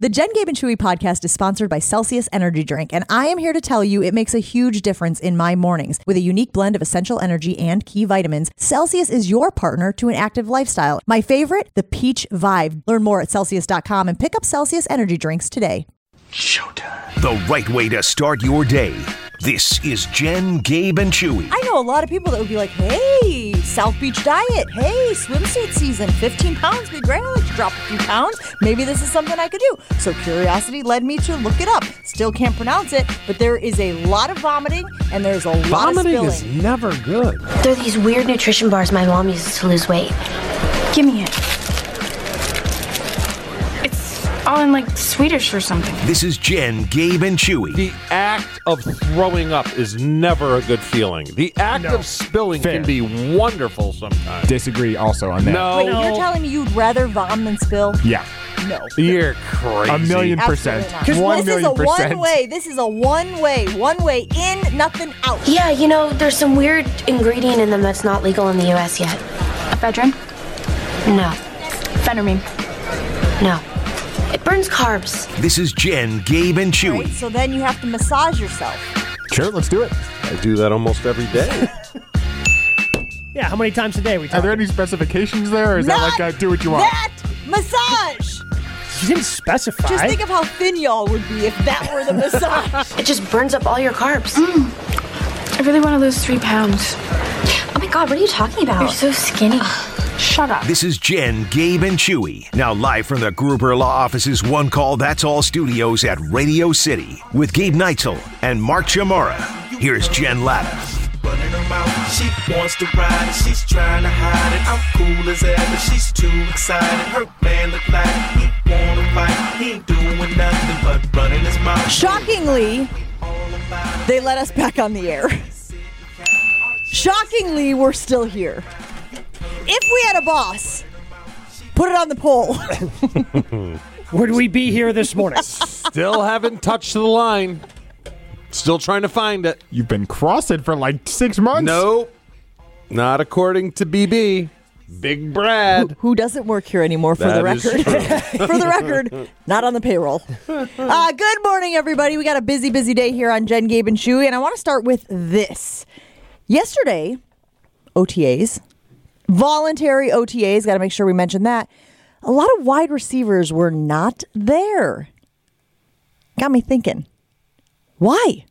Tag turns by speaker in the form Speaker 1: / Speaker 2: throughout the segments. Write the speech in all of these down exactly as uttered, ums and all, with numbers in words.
Speaker 1: The Jen, Gabe, and Chewy podcast is sponsored by Celsius Energy Drink, and I am here to tell you it makes a huge difference in my mornings. With a unique blend of essential energy and key vitamins, Celsius is your partner to an active lifestyle. My favorite, the Peach Vibe. Learn more at Celsius dot com and pick up Celsius Energy Drinks today.
Speaker 2: Showtime. The right way to start your day. This is Jen, Gabe, and Chewy.
Speaker 1: I know a lot of people that would be like, hey, South Beach diet. Hey, swimsuit season. fifteen pounds would be great. I'd like to drop a few pounds. Maybe this is something I could do. So curiosity led me to look it up. Still can't pronounce it, but there is a lot of vomiting and there's a lot
Speaker 3: vomiting
Speaker 1: of spilling.
Speaker 3: Vomiting is never good.
Speaker 4: There are these weird nutrition bars my mom uses to lose weight.
Speaker 5: Give me it. All in like Swedish or something.
Speaker 2: This is Jen, Gabe, and Chewy.
Speaker 3: The act of throwing up is never a good feeling. The act
Speaker 6: no.
Speaker 3: of spilling
Speaker 6: Fair.
Speaker 3: can be wonderful sometimes.
Speaker 6: Disagree also on that.
Speaker 3: No.
Speaker 1: Wait, you're telling me you'd rather vom than spill?
Speaker 6: Yeah.
Speaker 1: No.
Speaker 3: You're crazy.
Speaker 6: A million percent.
Speaker 1: Because this
Speaker 6: million
Speaker 1: is a
Speaker 6: percent.
Speaker 1: one way. This is a one way. One way in, nothing out.
Speaker 4: Yeah, you know, there's some weird ingredient in them that's not legal in the U S yet.
Speaker 5: Ephedrine?
Speaker 4: No.
Speaker 5: Phentermine?
Speaker 4: No. It burns carbs.
Speaker 2: This is Jen, Gabe, and Chewy.
Speaker 1: Right, so then you have to massage yourself.
Speaker 6: Sure, let's do it.
Speaker 3: I do that almost every day.
Speaker 7: Yeah, how many times a day are we talking?
Speaker 6: Are there any specifications there, or is
Speaker 1: Not
Speaker 6: that like a do what you want?
Speaker 1: That massage!
Speaker 7: You didn't specify.
Speaker 1: Just think of how thin y'all would be if that were the massage.
Speaker 4: It just burns up all your carbs.
Speaker 5: Mm. I really want to lose three pounds.
Speaker 4: Oh my God, what are you talking about?
Speaker 5: You're so skinny. Shut up.
Speaker 2: This is Jen, Gabe, and Chewy. Now live from the Gruber Law Office's One Call That's All studios at Radio City with Gabe Neitzel and Mark Chamara. Here's Jen Latta.
Speaker 8: Running her mouth, she wants to ride it, she's trying to hide it. I'm cool as ever, she's too excited. Her man look like he wanna fight. He ain't doing nothing but running his mouth.
Speaker 1: Shockingly, they let us back on the air. Shockingly, we're still here. If we had a boss, put it on the poll.
Speaker 7: Would we be here this morning?
Speaker 3: Still haven't touched the line. Still trying to find it.
Speaker 6: You've been crossing for like six months.
Speaker 3: Nope. Not according to B B. Big Brad.
Speaker 1: Who, who doesn't work here anymore, for
Speaker 3: That
Speaker 1: the
Speaker 3: is
Speaker 1: record.
Speaker 3: true.
Speaker 1: For the record, not on the payroll. Uh, good morning, everybody. We got a busy, busy day here on Jen, Gabe, and Chewy, and I want to start with this. Yesterday, O T As, voluntary O T As, got to make sure we mention that. A lot of wide receivers were not there. Got me thinking. Why?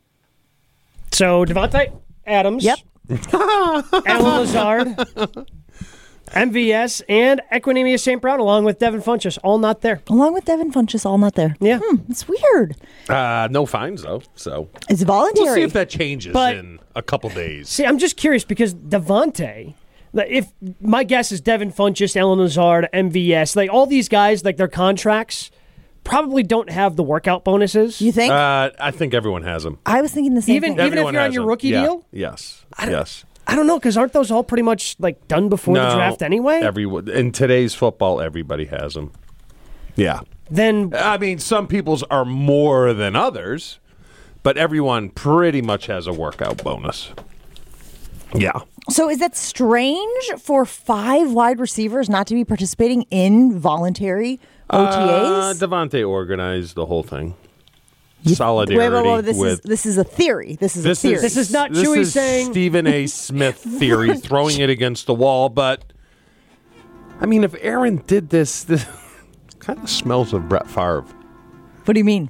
Speaker 7: So, Devontae Adams.
Speaker 1: Yep.
Speaker 7: Alan Lazard. M V S and Equanimeous Saint Brown, along with Devin Funchess, all not there.
Speaker 1: Along with Devin Funchess, all not there.
Speaker 7: Yeah.
Speaker 1: Hmm, it's weird.
Speaker 3: Uh, no fines, though. So
Speaker 1: It's voluntary.
Speaker 3: we'll see if that changes
Speaker 7: But-
Speaker 3: in a couple days.
Speaker 7: See, I'm just curious because Devontae, like, if my guess is Devin Funchess, Alan Lazard, M V S, like all these guys, like their contracts probably don't have the workout bonuses.
Speaker 1: You think?
Speaker 3: Uh, I think everyone has them.
Speaker 1: I was thinking the same
Speaker 7: Even-
Speaker 1: thing.
Speaker 7: even
Speaker 3: Everyone
Speaker 7: if you're on
Speaker 3: has
Speaker 7: your
Speaker 3: them.
Speaker 7: rookie
Speaker 3: Yeah.
Speaker 7: deal?
Speaker 3: Yes.
Speaker 7: I don't-
Speaker 3: Yes.
Speaker 7: I don't know, because aren't those all pretty much like done before
Speaker 3: no,
Speaker 7: the draft anyway?
Speaker 3: Everyone in today's football, everybody has them. Yeah.
Speaker 7: Then
Speaker 3: I mean, some people's are more than others, but everyone pretty much has a workout bonus. Yeah.
Speaker 1: So is that strange for five wide receivers not to be participating in voluntary O T As?
Speaker 3: Uh, Devontae organized the whole thing.
Speaker 1: You-
Speaker 3: Solidarity
Speaker 1: Wait, wait, wait, this
Speaker 3: with
Speaker 1: is this is a theory. This is
Speaker 3: this
Speaker 1: a theory.
Speaker 3: is
Speaker 7: This is not
Speaker 3: this
Speaker 7: Chewy
Speaker 3: is
Speaker 7: saying-
Speaker 3: Stephen A. Smith theory, throwing it against the wall. But I mean, if Aaron did this, this kind of smells of Brett Favre.
Speaker 1: What do you mean?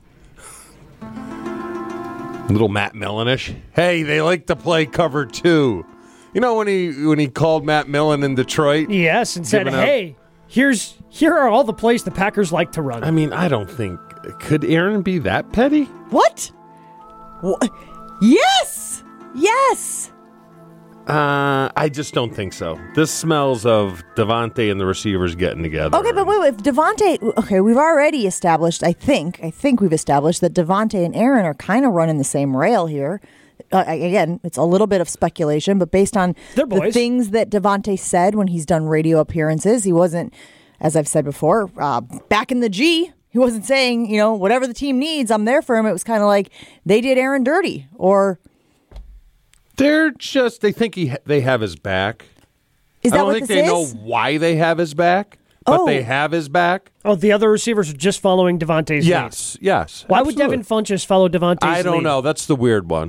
Speaker 3: Little Matt Millenish. Hey, they like to play cover two. You know when he when he called Matt Millen in Detroit?
Speaker 7: yes, and said,
Speaker 3: Giving up-
Speaker 7: "Hey, here's here are all the plays the Packers like to run."
Speaker 3: I mean, I don't think could Aaron be that petty?
Speaker 1: What? What? Yes. Yes.
Speaker 3: Uh, I just don't think so. This smells of Devontae and the receivers getting together.
Speaker 1: Okay, but wait, wait. If Devontae, okay, we've already established. I think, I think we've established that Devontae and Aaron are kind of running the same rail here. Uh, again, it's a little bit of speculation, but based on
Speaker 7: They're
Speaker 1: the
Speaker 7: boys.
Speaker 1: things that Devontae said when he's done radio appearances, he wasn't, as I've said before, uh, back in the G. He wasn't saying, you know, whatever the team needs, I'm there for him. It was kind of like they did Aaron dirty, or
Speaker 3: They're just, they think he they have his back.
Speaker 1: is
Speaker 3: I
Speaker 1: that
Speaker 3: don't
Speaker 1: what
Speaker 3: think
Speaker 1: this
Speaker 3: they
Speaker 1: is?
Speaker 3: know why they have his back, but
Speaker 1: Oh.
Speaker 3: they have his back.
Speaker 7: Oh, the other receivers are just following Devontae's
Speaker 3: Yes,
Speaker 7: lead.
Speaker 3: yes.
Speaker 7: Why
Speaker 3: absolutely.
Speaker 7: would Devin Funchess follow Devontae's
Speaker 3: I don't
Speaker 7: lead?
Speaker 3: know. That's the weird one.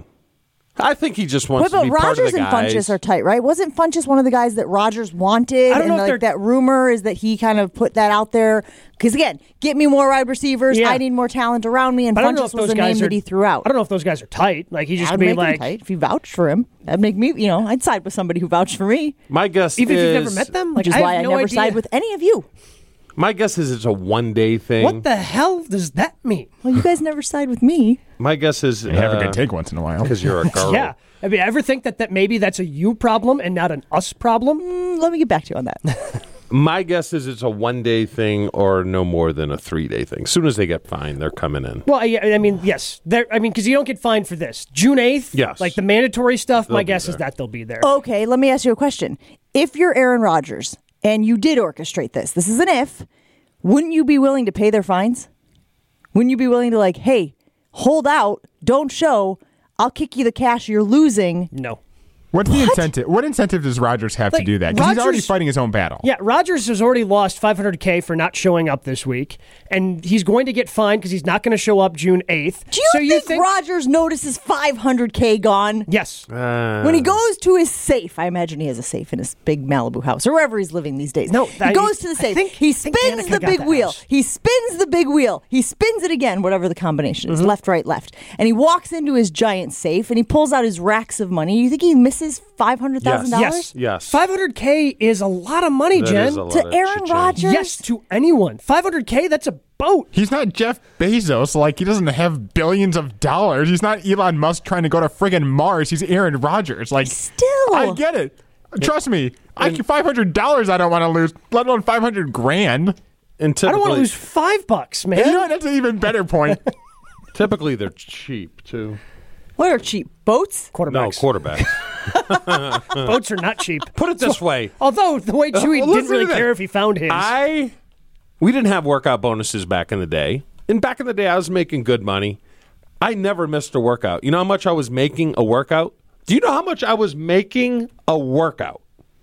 Speaker 3: I think he just wants
Speaker 1: Wait,
Speaker 3: to
Speaker 1: but
Speaker 3: be part of
Speaker 1: Rodgers
Speaker 3: the
Speaker 1: and
Speaker 3: guys.
Speaker 1: Funchess are tight, right? Wasn't Funchess one of the guys that Rodgers wanted?
Speaker 7: I don't
Speaker 1: and
Speaker 7: know if
Speaker 1: like
Speaker 7: they're-
Speaker 1: that rumor is that he kind of put that out there. Because again, get me more wide receivers.
Speaker 7: Yeah.
Speaker 1: I need more talent around me. And
Speaker 7: But I don't know
Speaker 1: Funchess
Speaker 7: if
Speaker 1: was
Speaker 7: those
Speaker 1: the name
Speaker 7: guys are,
Speaker 1: that he threw out.
Speaker 7: I don't know if those guys are tight. Like he just
Speaker 1: I'd
Speaker 7: be
Speaker 1: make him
Speaker 7: like,
Speaker 1: tight if you vouched for him. That'd make me, you know, I'd side with somebody who vouched for me.
Speaker 3: My guess
Speaker 7: even
Speaker 3: is,
Speaker 7: if you've never met them, like
Speaker 1: Which is
Speaker 7: I
Speaker 1: why
Speaker 7: have
Speaker 1: I
Speaker 7: no
Speaker 1: never
Speaker 7: idea.
Speaker 1: side with any of you.
Speaker 3: My guess is it's a one day thing.
Speaker 7: What the hell does that mean?
Speaker 1: Well, you guys never side with me.
Speaker 3: My guess is
Speaker 6: You have a
Speaker 3: uh,
Speaker 6: good take once in a while.
Speaker 3: because you're a girl.
Speaker 7: Yeah. I mean, ever think that, that maybe that's a you problem and not an us problem?
Speaker 1: Mm, let me get back to you on that.
Speaker 3: My guess is it's a one day thing or no more than a three day thing. As soon as they get fined, they're coming in.
Speaker 7: Well, I, I mean, yes. There. I mean, because you don't get fined for this. June eighth,
Speaker 3: Yes.
Speaker 7: like the mandatory stuff,
Speaker 3: They'll
Speaker 7: my
Speaker 3: be
Speaker 7: guess is
Speaker 3: there.
Speaker 7: that they'll be there.
Speaker 1: Okay, let me ask you a question. If you're Aaron Rodgers and you did orchestrate this, this is an if, wouldn't you be willing to pay their fines? Wouldn't you be willing to like, hey, hold out, don't show, I'll kick you the cash you're losing?
Speaker 7: No.
Speaker 6: What's the incentive? What incentive does Rodgers have
Speaker 7: Like,
Speaker 6: to do that? Because he's already
Speaker 7: Rodgers-
Speaker 6: fighting his own battle.
Speaker 7: Yeah, Rodgers has already lost five hundred K for not showing up this week, and he's going to get fined because he's not going to show up June eighth.
Speaker 1: Do you
Speaker 7: so
Speaker 1: think,
Speaker 7: you think
Speaker 1: Rodgers notices five hundred K gone?
Speaker 7: Yes.
Speaker 3: Uh,
Speaker 1: When he goes to his safe, I imagine he has a safe in his big Malibu house or wherever he's living these days.
Speaker 7: No,
Speaker 1: he
Speaker 7: I-
Speaker 1: goes to the
Speaker 7: I
Speaker 1: safe.
Speaker 7: think-
Speaker 1: he
Speaker 7: I think
Speaker 1: spins
Speaker 7: Danica
Speaker 1: the
Speaker 7: got
Speaker 1: big
Speaker 7: that
Speaker 1: wheel.
Speaker 7: house.
Speaker 1: He spins the big wheel. He spins it again, whatever the combination
Speaker 7: Mm-hmm.
Speaker 1: is, left, right, left. And he walks into his giant safe and he pulls out his racks of money. You think he misses five hundred thousand dollars?
Speaker 7: Yes.
Speaker 3: Yes.
Speaker 7: five hundred K is a lot of money,
Speaker 3: That
Speaker 7: Jen.
Speaker 3: is a lot
Speaker 1: To
Speaker 3: of
Speaker 1: Aaron
Speaker 3: cha-ching.
Speaker 1: Rodgers?
Speaker 7: Yes, to anyone. five hundred K, that's a boat.
Speaker 6: He's not Jeff Bezos. Like, he doesn't have billions of dollars. He's not Elon Musk trying to go to friggin' Mars. He's Aaron Rodgers. Like,
Speaker 1: Still.
Speaker 6: I get it. Trust me. I can five hundred dollars I don't want to lose, let alone five hundred grand.
Speaker 3: And
Speaker 7: I don't want to
Speaker 3: typically-
Speaker 7: lose five bucks, man.
Speaker 6: You know, that's an even better point.
Speaker 3: Typically, they're cheap too.
Speaker 1: What are cheap? Boats?
Speaker 3: No,
Speaker 7: Quarterbacks.
Speaker 3: quarterbacks.
Speaker 7: Boats are not cheap.
Speaker 3: Put it this way:
Speaker 7: Although the way Chewy
Speaker 3: well,
Speaker 7: didn't
Speaker 3: listen
Speaker 7: really
Speaker 3: to
Speaker 7: care
Speaker 3: that.
Speaker 7: if he found his.
Speaker 3: I, we didn't have workout bonuses back in the day, and back in the day, I was making good money. I never missed a workout. You know how much I was making a workout? Do you know how much I was making a workout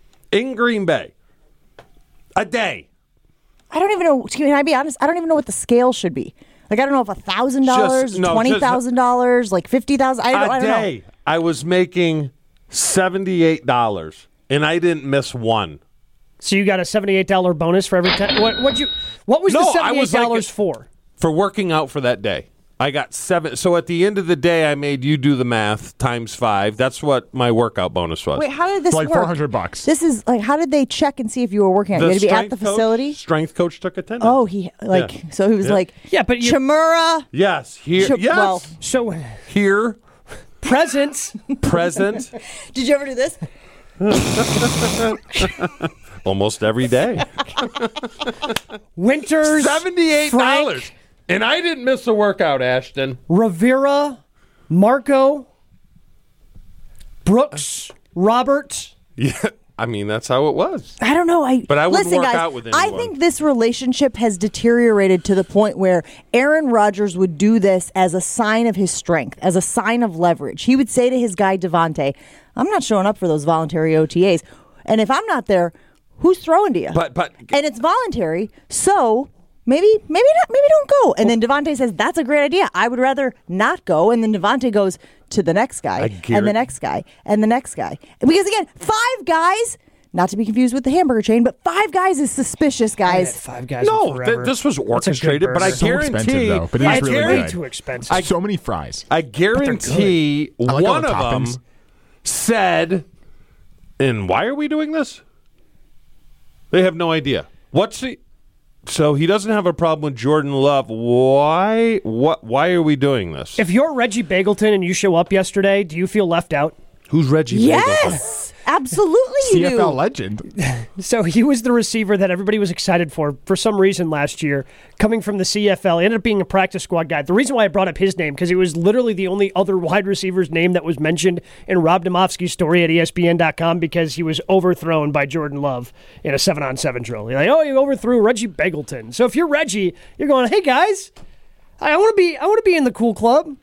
Speaker 3: in Green Bay a day?
Speaker 1: I don't even know. Can I be honest? I don't even know what the scale should be. Like, I don't know if one thousand dollars,
Speaker 3: Just- no,
Speaker 1: twenty thousand dollars, like fifty thousand dollars. I don't,
Speaker 3: A
Speaker 1: I don't know.
Speaker 3: day, I was making seventy-eight dollars, and I didn't miss one.
Speaker 7: So you got a seventy-eight dollars bonus for every time. What what you? What was
Speaker 3: No,
Speaker 7: the
Speaker 3: I
Speaker 7: seventy-eight
Speaker 3: was like-
Speaker 7: dollars for?
Speaker 3: For working out for that day. I got seven. So at the end of the day, I made you do the math times five. That's what my workout bonus was.
Speaker 1: Wait, how did this
Speaker 6: Like
Speaker 1: work?
Speaker 6: four hundred bucks.
Speaker 1: This is like, how did they check and see if you were working out? You had to be at the
Speaker 3: strength coach-
Speaker 1: facility?
Speaker 3: strength coach took attendance.
Speaker 1: Oh, he, like,
Speaker 3: Yeah.
Speaker 1: so he was
Speaker 3: Yeah.
Speaker 1: like,
Speaker 7: Yeah, but you-
Speaker 1: Chimura.
Speaker 3: Yes. Here.
Speaker 1: Ch-
Speaker 3: yes.
Speaker 1: well-
Speaker 7: So
Speaker 3: here.
Speaker 7: presents.
Speaker 3: Present.
Speaker 1: Did you ever do this?
Speaker 3: Almost every day.
Speaker 7: Winters.
Speaker 3: Seventy-eight dollars,
Speaker 7: Frank,
Speaker 3: and I didn't miss a workout, Ashton.
Speaker 7: Rivera, Marco, Brooks, Robert.
Speaker 3: Yeah. I mean, that's how it was.
Speaker 1: I don't know. I
Speaker 3: But I wouldn't
Speaker 1: listen,
Speaker 3: work
Speaker 1: guys,
Speaker 3: out with
Speaker 1: I
Speaker 3: anyone.
Speaker 1: think this relationship has deteriorated to the point where Aaron Rodgers would do this as a sign of his strength, as a sign of leverage. He would say to his guy Devontae, "I'm not showing up for those voluntary O T As, and if I'm not there, who's throwing to you?"
Speaker 3: But but
Speaker 1: and it's voluntary, so maybe maybe not maybe don't go. And then Devontae says, "That's a great idea. I would rather not go." And then Devontae goes to the next guy,
Speaker 3: I
Speaker 1: and the
Speaker 3: guarantee-
Speaker 1: next guy, and the next guy. Because again, five guys, not to be confused with the hamburger chain, but five guys is suspicious,
Speaker 7: I had
Speaker 1: guys.
Speaker 7: five guys.
Speaker 3: no,
Speaker 7: in
Speaker 3: th-
Speaker 7: forever.
Speaker 3: this was
Speaker 7: That's a good
Speaker 3: orchestrated. But I
Speaker 7: burger.
Speaker 6: So expensive,
Speaker 3: guarantee,
Speaker 6: though, but it
Speaker 3: I
Speaker 6: is really
Speaker 7: It's
Speaker 3: guarantee,
Speaker 7: way
Speaker 6: good.
Speaker 7: too expensive.
Speaker 6: So many fries.
Speaker 3: I guarantee
Speaker 6: I like all
Speaker 3: one
Speaker 6: the
Speaker 3: of them
Speaker 6: toppings.
Speaker 3: said, "And why are we doing this?" They have no idea. What's the? So he doesn't have a problem with Jordan Love. Why? What? Why are we doing this?
Speaker 7: If you're Reggie Bagleton and you show up yesterday, do you feel left out?
Speaker 3: Who's Reggie? Bagleton?
Speaker 1: Yes, absolutely, you
Speaker 6: C F L
Speaker 1: do.
Speaker 6: legend.
Speaker 7: So he was the receiver that everybody was excited for for some reason last year, coming from the C F L. He ended up being a practice squad guy. The reason why I brought up his name, because he was literally the only other wide receiver's name that was mentioned in Rob Domofsky's story at E S P N dot com, because he was overthrown by Jordan Love in a seven-on-seven drill. You're like, oh, you overthrew Reggie Bagleton. So if you're Reggie, you're going, hey, guys, I want to be I want to be in the cool club.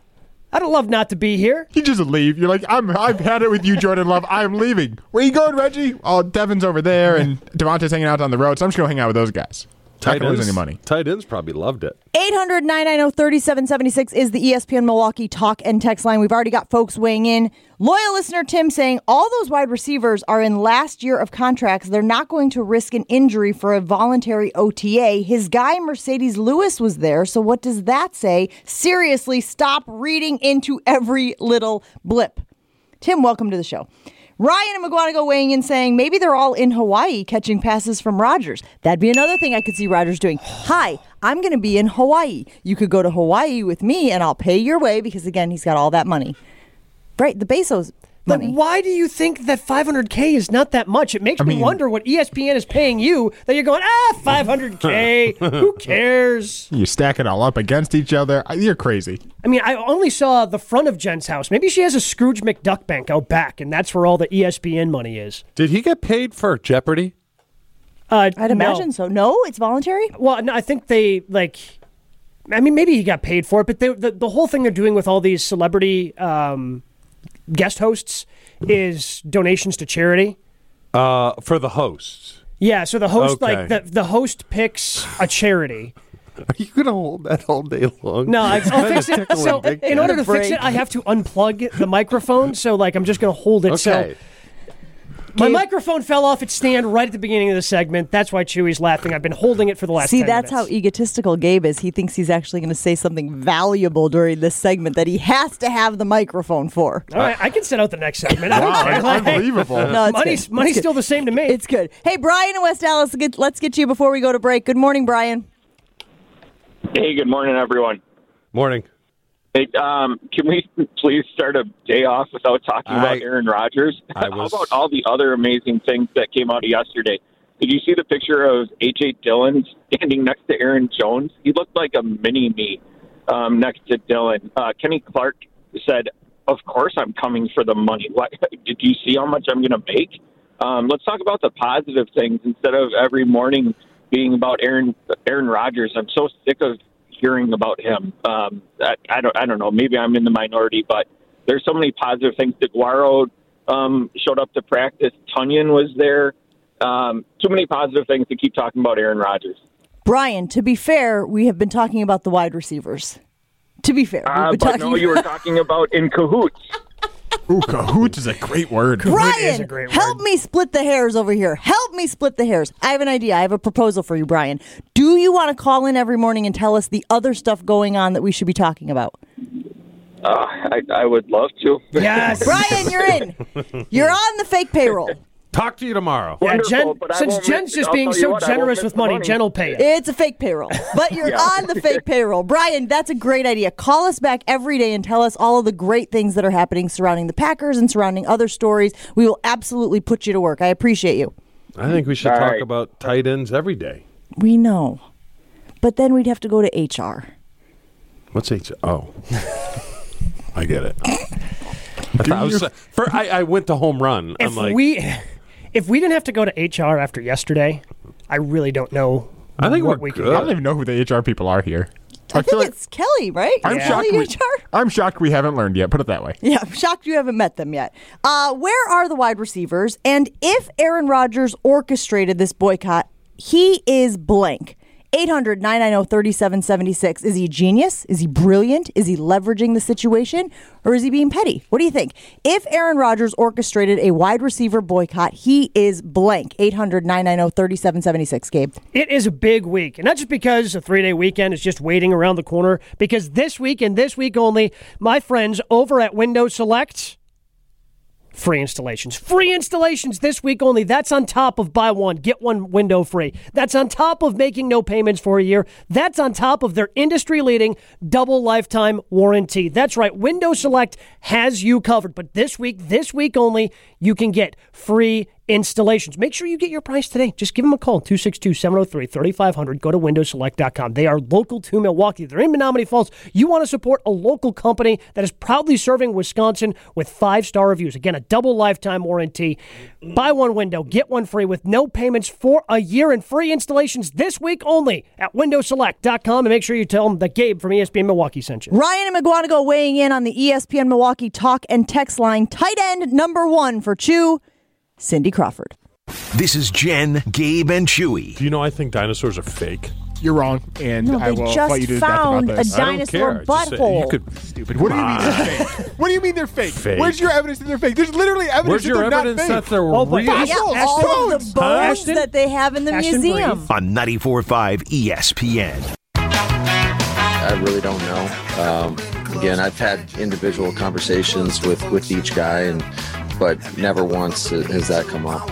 Speaker 7: I'd love not to be here.
Speaker 6: You just leave. You're like, I'm, I've had it with you, Jordan Love. I'm leaving. Where you going, Reggie? Oh, Devin's over there, and Devontae's hanging out on the road, so I'm just going to hang out with those guys. Not
Speaker 3: Tight
Speaker 6: going to lose
Speaker 3: ends,
Speaker 6: any money.
Speaker 3: tight ends probably loved it.
Speaker 1: eight hundred, nine nine zero, three seven seven six is the E S P N Milwaukee talk and text line. We've already got folks weighing in. Loyal listener Tim saying all those wide receivers are in last year of contracts. They're not going to risk an injury for a voluntary O T A. His guy Mercedes Lewis was there, so what does that say? Seriously, stop reading into every little blip. Tim, welcome to the show. Ryan and McGuanago weighing in saying maybe they're all in Hawaii catching passes from Rodgers. That'd be another thing I could see Rodgers doing. Hi, I'm going to be in Hawaii. You could go to Hawaii with me and I'll pay your way because, again, he's got all that money. Right, the Bezos money.
Speaker 7: But why do you think that five hundred K is not that much? It makes
Speaker 6: I
Speaker 7: me
Speaker 6: mean-
Speaker 7: wonder what E S P N is paying you that you're going, ah, five hundred K. Who cares?
Speaker 6: You stack it all up against each other. You're crazy.
Speaker 7: I mean, I only saw the front of Jen's house. Maybe she has a Scrooge McDuck bank out back, and that's where all the E S P N money is.
Speaker 3: Did he get paid for Jeopardy?
Speaker 7: Uh,
Speaker 1: I'd
Speaker 7: no.
Speaker 1: imagine so. No, it's voluntary?
Speaker 7: Well, no, I think they, like, I mean, maybe he got paid for it, but they, the, the whole thing they're doing with all these celebrity um, guest hosts is donations to charity.
Speaker 3: Uh, for the hosts.
Speaker 7: Yeah, so the host,
Speaker 3: Okay.
Speaker 7: like, the, the host picks a charity.
Speaker 3: Are you going to hold that all day long?
Speaker 7: No, I, I'll fix it.
Speaker 3: Tickling
Speaker 7: So,
Speaker 3: big
Speaker 7: in
Speaker 3: time.
Speaker 7: order to fix
Speaker 1: Break.
Speaker 7: it, I have to unplug the microphone. So, like, I'm just going to hold it. So,
Speaker 3: Okay.
Speaker 7: my
Speaker 1: Gabe-
Speaker 7: microphone fell off its stand right at the beginning of the segment. That's why Chewy's laughing. I've been holding it for the last
Speaker 1: See,
Speaker 7: ten
Speaker 1: that's
Speaker 7: minutes.
Speaker 1: how egotistical Gabe is. He thinks he's actually going to say something valuable during this segment that he has to have the microphone for.
Speaker 7: All right, I can set out the next segment. I don't
Speaker 6: Wow,
Speaker 7: care. Like,
Speaker 6: unbelievable.
Speaker 1: No, it's
Speaker 7: money's
Speaker 1: good.
Speaker 7: money's
Speaker 1: It's good.
Speaker 7: still the same to me.
Speaker 1: It's good. Hey, Brian in West Dallas, get- let's get you before we go to break. Good morning, Brian.
Speaker 9: Hey, good morning, everyone.
Speaker 3: Morning.
Speaker 9: Hey, um, can we please start a day off without talking
Speaker 3: I-
Speaker 9: about Aaron Rodgers?
Speaker 3: I
Speaker 9: How
Speaker 3: was-
Speaker 9: about all the other amazing things that came out of yesterday? Did you see the picture of A J Dillon standing next to Aaron Jones? He looked like a mini-me um, next to Dillon. Uh, Kenny Clark said, of course I'm coming for the money. What, did you see how much I'm going to make? Um, let's talk about the positive things instead of every morning being about Aaron Aaron Rodgers. I'm so sick of hearing about him. Um, I, I don't I don't know. Maybe I'm in the minority, but there's so many positive things. DeGuaro um, showed up to practice. Tunyon was there. Um, too many positive things to keep talking about Aaron Rodgers.
Speaker 1: Brian, to be fair, we have been talking about the wide receivers. To be fair,
Speaker 9: Uh,
Speaker 1: we've
Speaker 9: but
Speaker 1: been
Speaker 9: no,
Speaker 1: talking
Speaker 9: you were talking about in cahoots.
Speaker 6: Ooh, cahoots is a great word.
Speaker 7: is a
Speaker 1: Brian,
Speaker 7: great
Speaker 1: help
Speaker 7: word.
Speaker 1: me split the hairs over here. Help me split the hairs. I have an idea. I have a proposal for you, Brian. Do you want to call in every morning and tell us the other stuff going on that we should be talking about?
Speaker 9: Uh, I, I would love to.
Speaker 7: Yes.
Speaker 1: Brian, you're in. You're on the fake payroll.
Speaker 3: Talk to you tomorrow.
Speaker 7: Yeah,
Speaker 9: Wonderful,
Speaker 7: Jen,
Speaker 9: but I
Speaker 7: since
Speaker 9: won't
Speaker 7: Jen's
Speaker 9: miss-
Speaker 7: just
Speaker 9: I'll
Speaker 7: being
Speaker 9: tell you
Speaker 7: so
Speaker 9: what, I won't
Speaker 7: generous
Speaker 9: miss
Speaker 7: with
Speaker 9: the
Speaker 7: money,
Speaker 9: money.
Speaker 7: Jen will pay you.
Speaker 1: It's a fake payroll, but you're
Speaker 9: Yeah.
Speaker 1: on the fake payroll. Brian, that's a great idea. Call us back every day and tell us all of the great things that are happening surrounding the Packers and surrounding other stories. We will absolutely put you to work. I appreciate you.
Speaker 3: I think we should
Speaker 9: All
Speaker 3: talk
Speaker 9: right.
Speaker 3: about tight ends every day.
Speaker 1: We know. But then we'd have to go to H R.
Speaker 3: What's H? Oh, I get it. I, thought I, was, for, I, I went to home run.
Speaker 7: If
Speaker 3: I'm like,
Speaker 7: we if we didn't have to go to H R after yesterday, I really don't know
Speaker 3: I think
Speaker 7: what
Speaker 3: we're
Speaker 7: we
Speaker 3: good.
Speaker 7: could
Speaker 6: I
Speaker 7: do.
Speaker 6: don't even know who the H R people are here.
Speaker 1: I,
Speaker 6: feel
Speaker 1: think
Speaker 6: like-
Speaker 1: it's Kelly, right?
Speaker 6: I'm
Speaker 1: Is
Speaker 6: shocked.
Speaker 1: Kelly
Speaker 6: We,
Speaker 1: H R?
Speaker 6: I'm shocked we haven't learned yet. Put it that way.
Speaker 1: Yeah, I'm shocked you haven't met them yet. Uh, where are the wide receivers? And if Aaron Rodgers orchestrated this boycott, he is blank. eight hundred, nine nine zero, three seven seven six. Is he a genius? Is he brilliant? Is he leveraging the situation? Or is he being petty? What do you think? If Aaron Rodgers orchestrated a wide receiver boycott, he is blank. eight hundred, nine nine zero, three seven seven six, Gabe.
Speaker 7: It is a big week, and not just because a three-day weekend is just waiting around the corner, because this week and this week only, my friends over at Windows Select, free installations. Free installations this week only. That's on top of buy one, get one window free. That's on top of making no payments for a year. That's on top of their industry-leading double lifetime warranty. That's right. Windows Select has you covered. But this week, this week only, you can get free installations. Make sure you get your price today. Just give them a call, two six two, seven oh three, three five zero zero. Go to windows select dot com. They are local to Milwaukee. They're in Menominee Falls. You want to support a local company that is proudly serving Wisconsin with five-star reviews. Again, a double lifetime warranty. Buy one window, get one free with no payments for a year and free installations this week only at windows select dot com. And make sure you tell them that Gabe from E S P N Milwaukee sent you.
Speaker 1: Ryan and McGuanago weighing in on the E S P N Milwaukee talk and text line. Tight end number one for Chew, Cindy Crawford.
Speaker 2: This is Jen, Gabe, and Chewy.
Speaker 3: Do you know I think dinosaurs are fake?
Speaker 6: You're wrong, and
Speaker 1: No,
Speaker 6: I
Speaker 1: they
Speaker 6: will
Speaker 1: just
Speaker 6: fight you to death about
Speaker 1: found a
Speaker 6: this.
Speaker 3: I don't
Speaker 1: dinosaur
Speaker 3: care. Just say-
Speaker 1: butthole.
Speaker 3: You could
Speaker 6: Stupid. What do you mean they're fake? What do you mean they're fake?
Speaker 3: Fake.
Speaker 6: Where's your evidence that they're fake? There's literally evidence
Speaker 3: Where's
Speaker 6: that
Speaker 3: your
Speaker 6: they're
Speaker 3: evidence
Speaker 6: not
Speaker 3: that
Speaker 6: fake.
Speaker 3: they're
Speaker 7: Oh, but-
Speaker 3: real?
Speaker 1: Yeah,
Speaker 6: Fossils,
Speaker 1: all of
Speaker 6: bones.
Speaker 1: the bones
Speaker 7: Ashton?
Speaker 1: that they have in the
Speaker 7: Ashton
Speaker 1: museum.
Speaker 7: Breed.
Speaker 2: On ninety-four point five E S P N.
Speaker 10: I really don't know. Um, again, I've had individual conversations with, with each guy, and but never once has that come up.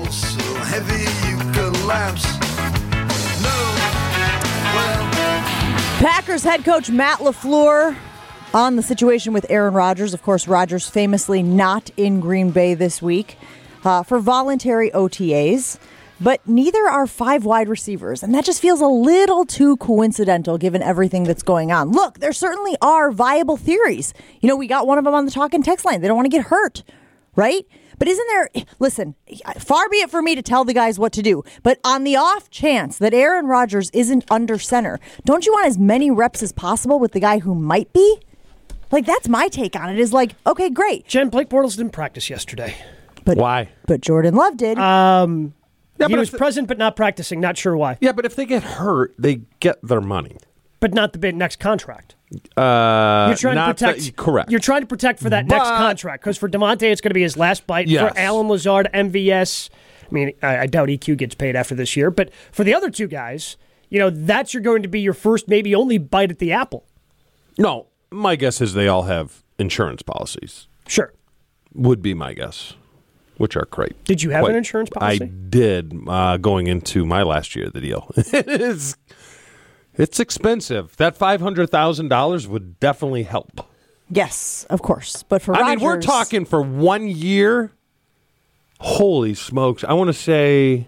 Speaker 1: Packers head coach Matt LaFleur on the situation with Aaron Rodgers. Of course, Rodgers famously not in Green Bay this week uh, for voluntary O T As. But neither are five wide receivers, and that just feels a little too coincidental given everything that's going on. Look, there certainly are viable theories. You know, we got one of them on the talk and text line. They don't want to get hurt, right? But isn't there, listen, far be it for me to tell the guys what to do, but on the off chance that Aaron Rodgers isn't under center, don't you want as many reps as possible with the guy who might be? Like, that's my take on it, is like, okay, great.
Speaker 7: Jen, Blake Bortles didn't practice yesterday.
Speaker 1: But,
Speaker 3: Why?
Speaker 1: But Jordan Love did.
Speaker 7: Um,
Speaker 3: Yeah,
Speaker 7: he
Speaker 3: but
Speaker 7: was
Speaker 3: if the-
Speaker 7: present but not practicing. Not sure why.
Speaker 3: Yeah, but if they get hurt, they get their money.
Speaker 7: But not the big next contract.
Speaker 3: Uh,
Speaker 7: You're trying
Speaker 3: not
Speaker 7: to protect.
Speaker 3: the- correct.
Speaker 7: You're trying to protect for that next
Speaker 3: But-
Speaker 7: contract because for Devontae, it's going to be his last bite.
Speaker 3: Yes.
Speaker 7: For Alan Lazard, M V S. I mean, I, I doubt E Q gets paid after this year. But for the other two guys, you know, that's you're going to be your first, maybe only bite at the apple.
Speaker 3: No, my guess is they all have insurance policies.
Speaker 7: Sure.
Speaker 3: Would be my guess, which are great.
Speaker 7: Did you have
Speaker 3: Quite-
Speaker 7: an insurance policy?
Speaker 3: I did uh, going into my last year of the deal. it's, it's expensive. That five hundred thousand dollars would definitely help.
Speaker 1: yes, of course. But for
Speaker 3: I
Speaker 1: Rodgers,
Speaker 3: mean, we're talking for one year. Holy smokes. I want to say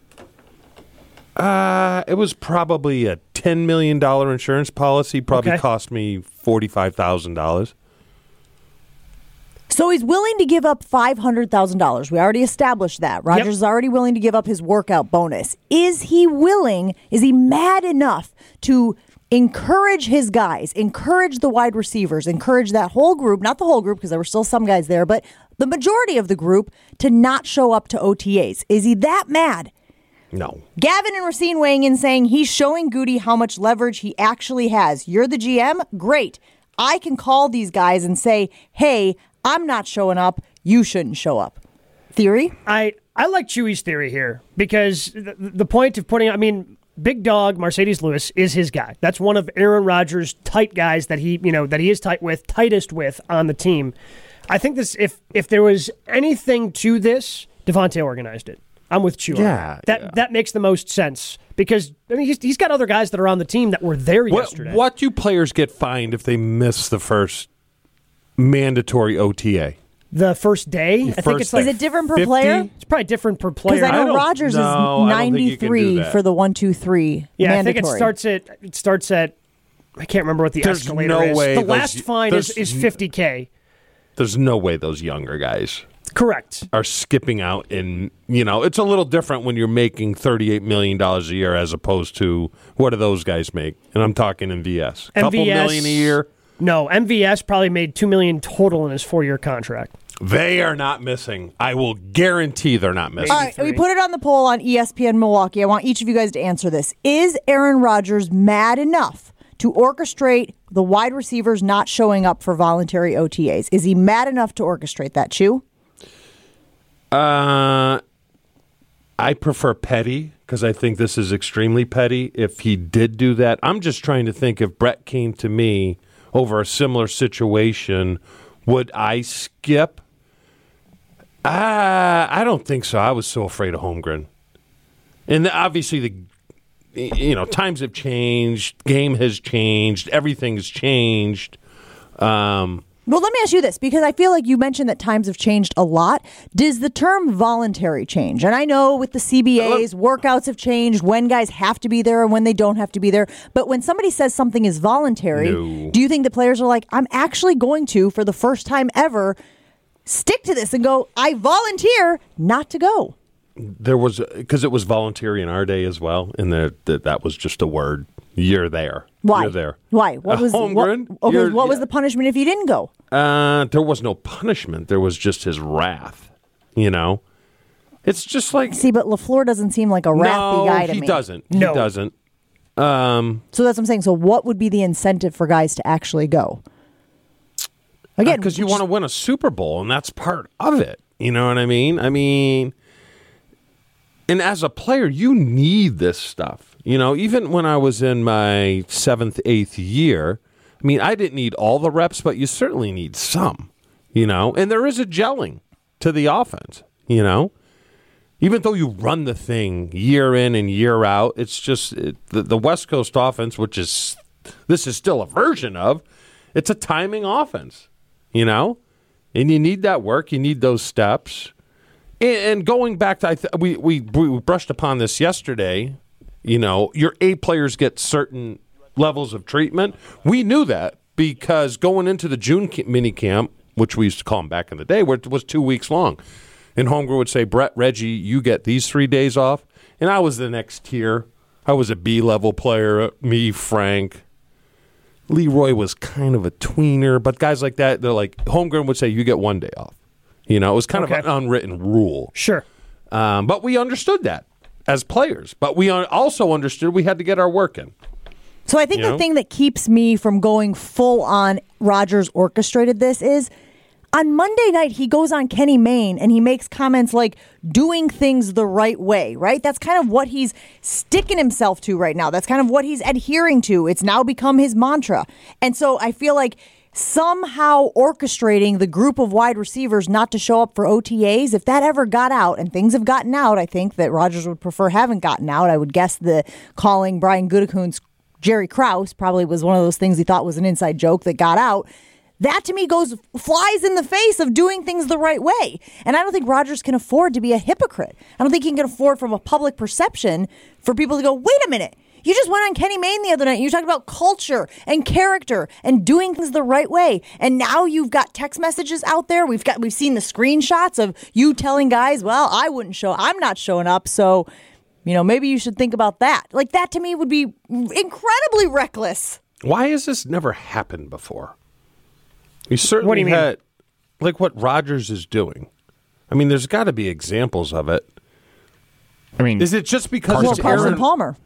Speaker 3: uh, it was probably a ten million dollars insurance policy. Probably
Speaker 7: Okay.
Speaker 3: cost me forty-five thousand dollars.
Speaker 1: So he's willing to give up five hundred thousand dollars. We already established that. Rodgers
Speaker 7: Yep.
Speaker 1: is already willing to give up his workout bonus. Is he willing, is he mad enough to encourage his guys, encourage the wide receivers, encourage that whole group, not the whole group because there were still some guys there, but the majority of the group to not show up to O T As? Is he that mad?
Speaker 3: No.
Speaker 1: Gavin and Racine weighing in saying he's showing Goody how much leverage he actually has. You're the G M? Great. I can call these guys and say, hey, I'm not showing up. You shouldn't show up. Theory?
Speaker 7: I, I like Chewy's theory here because the, the point of putting, I mean, Big Dog, Mercedes Lewis is his guy. That's one of Aaron Rodgers' tight guys that he, you know, that he is tight with, tightest with on the team. I think this, if if there was anything to this, Devontae organized it. I'm with Chewy.
Speaker 3: Yeah,
Speaker 7: that
Speaker 3: yeah.
Speaker 7: that makes the most sense because I mean he's, he's got other guys that are on the team that were there
Speaker 3: What,
Speaker 7: yesterday.
Speaker 3: what do players get fined if they miss the first mandatory O T A?
Speaker 7: The first day, I think
Speaker 3: First
Speaker 7: it's like
Speaker 1: Is it different per
Speaker 3: fifty?
Speaker 1: player?
Speaker 7: it's probably different per
Speaker 1: Because
Speaker 7: player.
Speaker 1: I
Speaker 3: I
Speaker 1: know
Speaker 3: don't-
Speaker 1: Rodgers
Speaker 3: no,
Speaker 1: is
Speaker 3: I don't think you can do
Speaker 1: ninety-three
Speaker 3: that.
Speaker 1: for the one, two, three
Speaker 7: Yeah,
Speaker 1: mandatory.
Speaker 7: I think it starts at it starts at I can't remember what the
Speaker 3: There's
Speaker 7: escalator
Speaker 3: no
Speaker 7: is.
Speaker 3: way
Speaker 7: the
Speaker 3: those-
Speaker 7: last fine is,
Speaker 3: there's
Speaker 7: is fifty K.
Speaker 3: There's no way those younger guys
Speaker 7: Correct.
Speaker 3: are skipping out. And, you know, it's a little different when you're making thirty-eight million dollars a year as opposed to what do those guys make? And I'm talking in V S. A couple
Speaker 7: M V S
Speaker 3: million a year.
Speaker 7: No, M V S probably made two million total in his four year contract.
Speaker 3: They are not missing. I will guarantee they're not missing.
Speaker 1: All right, we put it on the poll on E S P N Milwaukee. I want each of you guys to answer this. Is Aaron Rodgers mad enough to orchestrate the wide receivers not showing up for voluntary O T As? Is he mad enough to orchestrate that, Chew?
Speaker 3: Uh, I prefer petty because I think this is extremely petty. If he did do that, I'm just trying to think if Brett came to me over a similar situation, would I skip? Uh, I don't think so. I was so afraid of Holmgren. And obviously, the you know times have changed, game has changed, everything's changed. Um,
Speaker 1: Well, let me ask you this, because I feel like you mentioned that times have changed a lot. Does the term voluntary change? And I know with the C B As, workouts have changed, when guys have to be there and when they don't have to be there. But when somebody says something is voluntary,
Speaker 3: No.
Speaker 1: do you think the players are like, I'm actually going to, for the first time ever, stick to this and go, I volunteer not to go?
Speaker 3: There was, because it was voluntary in our day as well, and the, the, that was just a word. You're there.
Speaker 1: Why?
Speaker 3: You're there.
Speaker 1: Why? What
Speaker 3: Uh,
Speaker 1: was
Speaker 3: Holmgren,
Speaker 1: what, okay,
Speaker 3: you're-
Speaker 1: what was the punishment if you didn't go?
Speaker 3: Uh, there was no punishment. There was just his wrath. You know, it's just like
Speaker 1: See, but LaFleur doesn't seem like a wrathy
Speaker 3: no,
Speaker 1: guy to
Speaker 3: he
Speaker 1: me.
Speaker 3: doesn't.
Speaker 7: No.
Speaker 3: He doesn't. Um,
Speaker 1: So that's what I'm saying. So what would be the incentive for guys to actually go? Again,
Speaker 3: because you want to win a Super Bowl, and that's part of it. You know what I mean? I mean, and as a player, you need this stuff. You know, even when I was in my seventh, eighth year, I mean, I didn't need all the reps, but you certainly need some. You know, and there is a gelling to the offense. You know, even though you run the thing year in and year out, it's just it, the, the West Coast offense, which is this is still a version of. It's a timing offense. You know, and you need that work. You need those steps. And, and going back to, I th- we, we we brushed upon this yesterday. You know, your A players get certain levels of treatment. We knew that because going into the June ca- mini camp, which we used to call them back in the day, where it was two weeks long, and Holmgren would say, "Brett, Reggie, you get these three days off," and I was the next tier. I was a B level player. Me, Frank. Leroy was kind of a tweener, but guys like that, they're like, Holmgren would say, you get one day off. You know, it was kind
Speaker 7: Okay.
Speaker 3: of an unwritten rule.
Speaker 7: Sure.
Speaker 3: Um, but we understood that as players. But we also understood we had to get our work in.
Speaker 1: So I think
Speaker 3: You
Speaker 1: the
Speaker 3: know?
Speaker 1: thing that keeps me from going full on Rodgers orchestrated this is on Monday night, he goes on Kenny Mayne and he makes comments like doing things the right way, right? That's kind of what he's sticking himself to right now. That's kind of what he's adhering to. It's now become his mantra. And so I feel like somehow orchestrating the group of wide receivers not to show up for O T As, if that ever got out, and things have gotten out, I think that Rodgers would prefer haven't gotten out. I would guess the calling Brian Gutekunst Jerry Krause probably was one of those things he thought was an inside joke that got out. That to me goes flies in the face of doing things the right way. And I don't think Rodgers can afford to be a hypocrite. I don't think he can afford from a public perception for people to go, wait a minute, you just went on Kenny Mayne the other night and you talked about culture and character and doing things the right way. And now you've got text messages out there. We've got we've seen the screenshots of you telling guys, well, I wouldn't show I'm not showing up, so you know, maybe you should think about that. Like that to me would be incredibly reckless.
Speaker 3: Why has this never happened before? We certainly
Speaker 7: What do you mean?
Speaker 3: had, like what Rodgers is doing. I mean, there's got to be examples of it.
Speaker 6: I mean,
Speaker 3: Is it just because
Speaker 1: Well,
Speaker 3: it's
Speaker 1: Carson
Speaker 3: Aaron?
Speaker 1: Palmer.